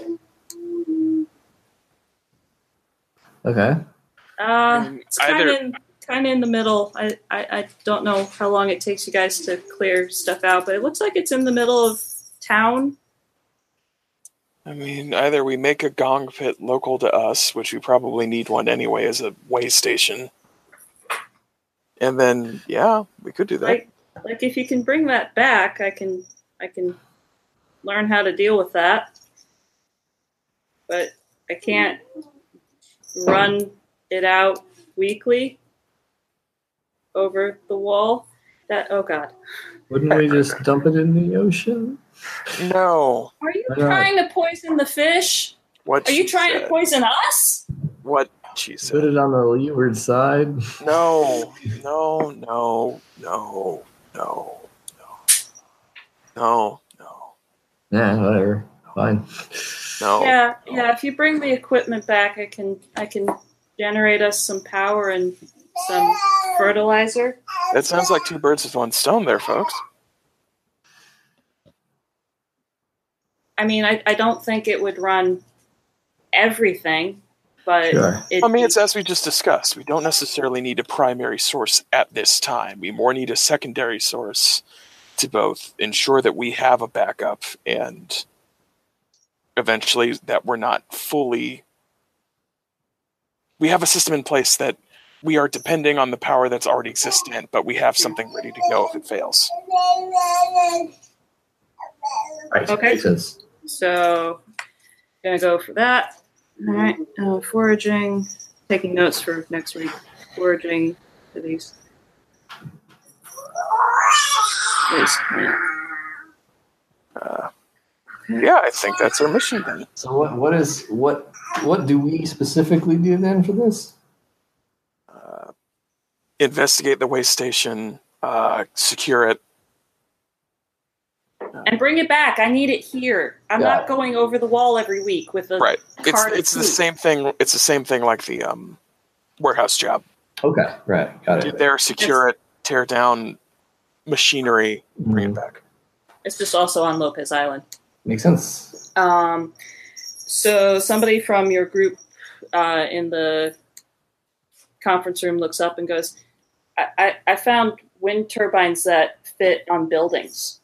Okay. Uh, it's kind Either- of in, kind of in the middle. I, I, I don't know how long it takes you guys to clear stuff out, but it looks like it's in the middle of town. I mean, either we make a gong pit local to us, which we probably need one anyway as a way station, and then, yeah, we could do that. Like, like if you can bring that back, I can I can learn how to deal with that. But I can't run it out weekly over the wall. That oh god. Wouldn't we just dump it in the ocean? No. Are you Why not? trying to poison the fish? What Are you she trying to said. poison us? What she Put said. it on the leeward side. No, no, no, no, no, no, no, no, Yeah, whatever. Fine. no. Yeah, yeah. If you bring the equipment back, I can I can generate us some power and some fertilizer. That sounds like two birds with one stone there, folks. I mean, I, I don't think it would run everything, but Sure. it, I mean, it's as we just discussed. We don't necessarily need a primary source at this time. We more need a secondary source to both ensure that we have a backup and eventually that we're not fully... We have a system in place that we are depending on the power that's already existent, but we have something ready to go if it fails. Right. Okay. Makes sense. so gonna go for that. All right, uh, foraging, taking notes for next week. Foraging for these. These, yeah. Uh, yeah, I think that's our mission then. So what? What is what? What do we specifically do then for this? Uh, investigate the waste station, uh, secure it. And bring it back. I need it here. I'm Got not it. going over the wall every week with a Right. It's cart of it's the food. same thing. It's the same thing like the um, warehouse job. Okay. Right. Got Get it. there, secure it, tear down machinery, bring Mhm. it back. It's just also on Lopez Island. Makes sense. Um, so somebody from your group uh, in the conference room looks up and goes, I, I, I found wind turbines that fit on buildings.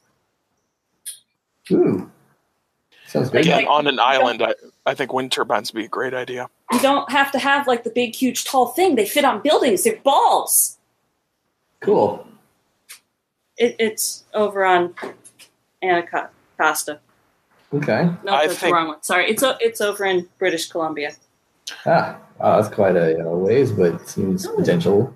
Ooh. Sounds good. Again, Like- on an island, I, I think wind turbines would be a great idea. You don't have to have like the big, huge, tall thing. They fit on buildings. They're balls. Cool. It, it's over on Anacostia. Okay. No, I that's think- the wrong one. Sorry, it's o- it's over in British Columbia. Ah, wow, that's quite a uh, ways, but seems potential.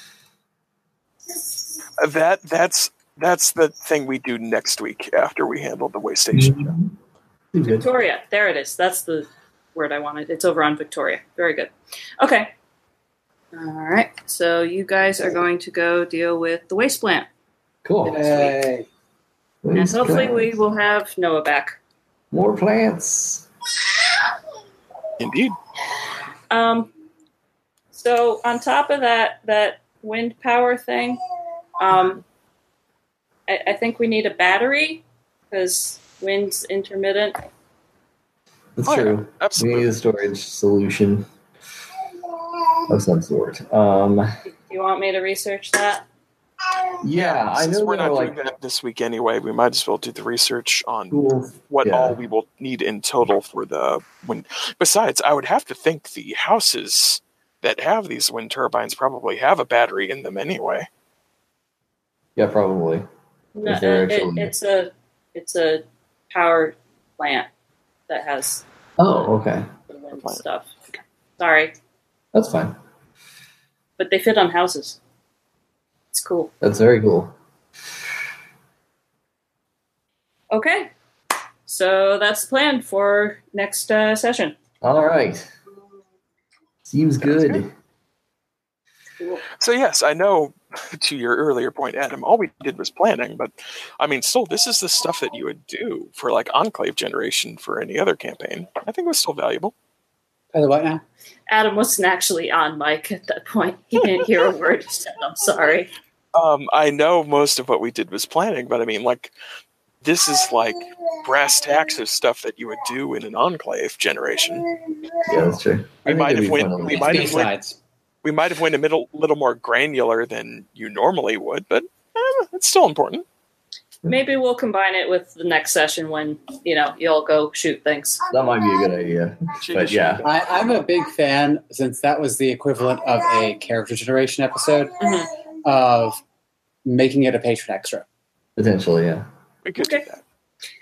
Uh, That that's that's the thing we do next week after we handle the way station. Seems good. Victoria, there it is. That's the word I wanted. It's over on Victoria. Very good. Okay. All right. So you guys are going to go deal with the waste plant, Cool. Yay. and Waste hopefully we plants. will have Noah back. More plants. Indeed. Um. So on top of that, that wind power thing, um, I, I think we need a battery because wind's intermittent. That's Oh, yeah. true. We Absolutely. need a storage solution of some sort. Um, Do you want me to research that? yeah, I Since know we're there not are doing like that this week anyway, we might as well do the research on tools. what Yeah. all we will need in total for the wind. Besides, I would have to think the houses that have these wind turbines probably have a battery in them anyway. Yeah, probably. No, Is there it, actually- it's a it's a power plant that has Oh, okay. the wind Plant. stuff. Sorry, That's fine. but they fit on houses. It's cool. That's very cool. Okay, so that's the plan for next uh, session. All right. Seems good. good. So yes, I know to your earlier point, Adam, all we did was planning, but I mean, still, this is the stuff that you would do for like enclave generation for any other campaign. I think it was still valuable. By the way, now Adam wasn't actually on mic at that point. He didn't hear a word you said. I'm sorry. Um, I know most of what we did was planning, but I mean, like, this is like brass tacks of stuff that you would do in an enclave generation. Yeah, that's true. We I think might it'd have be went- fun to we it's might B have went- sides. We might have went a middle, little more granular than you normally would, but eh, it's still important. Maybe we'll combine it with the next session when you know you'll go shoot things. That might be a good idea. But yeah, I, I'm a big fan, since that was the equivalent of a character generation episode, Mhm. of making it a patron extra. potentially, yeah. We could Okay. do that.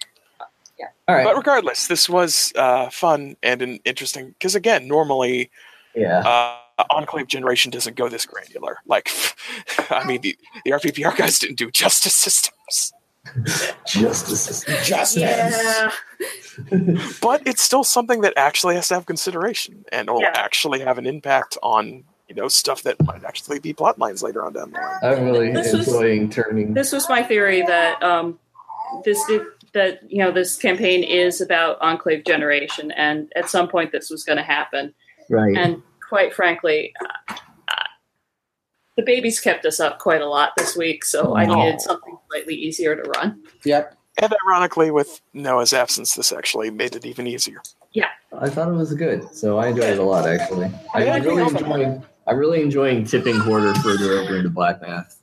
All right. But regardless, this was uh, fun and an interesting, because again, normally yeah. uh, Enclave generation doesn't go this granular. Like, I mean, the, the R P P R guys didn't do justice systems, Justice. Justice. Yeah. but it's still something that actually has to have consideration and will Yeah. actually have an impact on, you know, stuff that might actually be plot lines later on down the line. I'm really This was- enjoying turning. This was my theory that um, this that you know this campaign is about enclave generation, and at some point this was going to happen. Right. And quite frankly, uh, uh, the babies kept us up quite a lot this week, so I Oh. needed something slightly easier to run. Yep. And ironically, with Noah's absence, this actually made it even easier. I thought it was good, so I enjoyed it a lot. Actually, I I'm agree really also. enjoying. I'm really enjoying tipping Quarter further over into Black Math.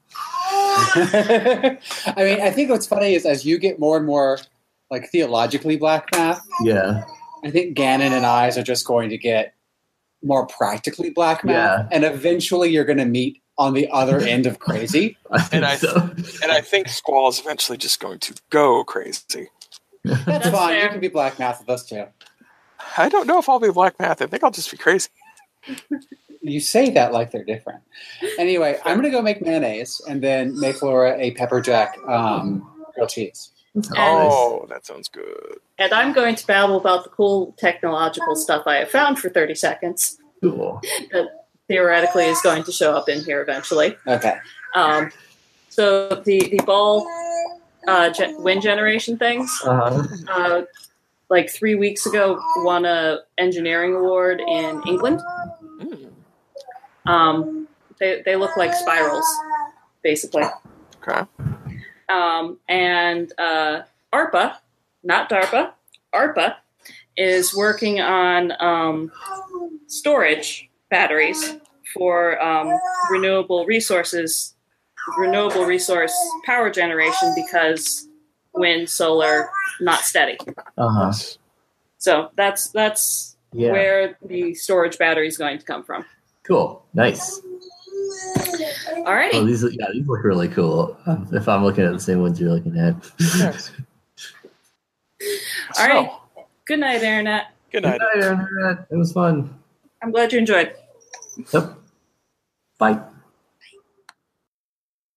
I mean, I think what's funny is as you get more and more like theologically black math, Yeah. I think Gannon and Eyes are just going to get more practically black math, and eventually you're going to meet on the other end of crazy. I think And I- so. And I think Squall is eventually just going to go crazy. That's, That's fine. fair. You can be black math with us too. I don't know if I'll be Black Math. I think I'll just be crazy. You say that like they're different. Anyway, I'm going to go make mayonnaise and then make Laura a pepper jack um, grilled cheese. That's nice. Oh, that sounds good. And I'm going to babble about the cool technological stuff I have found for thirty seconds. Cool. That theoretically is going to show up in here eventually. Okay. Um, so the the ball uh, ge- wind generation things, Uh-huh. uh, like three weeks ago, won a engineering award in England. Mm, Um, they they look like spirals, basically. okay. Um, and uh, ARPA, not DARPA, ARPA is working on um, storage batteries for um, renewable resources, renewable resource power generation because wind, solar, not steady. Uh-huh. So that's that's Yeah. where the storage battery is going to come from. Cool. Nice. Alrighty. Oh, these yeah, these look really cool. If I'm looking at the same ones you're looking at. Yes. All right. So, Good night, Internet. good night. Good night, Internet. It was fun. I'm glad you enjoyed. Yep. Bye.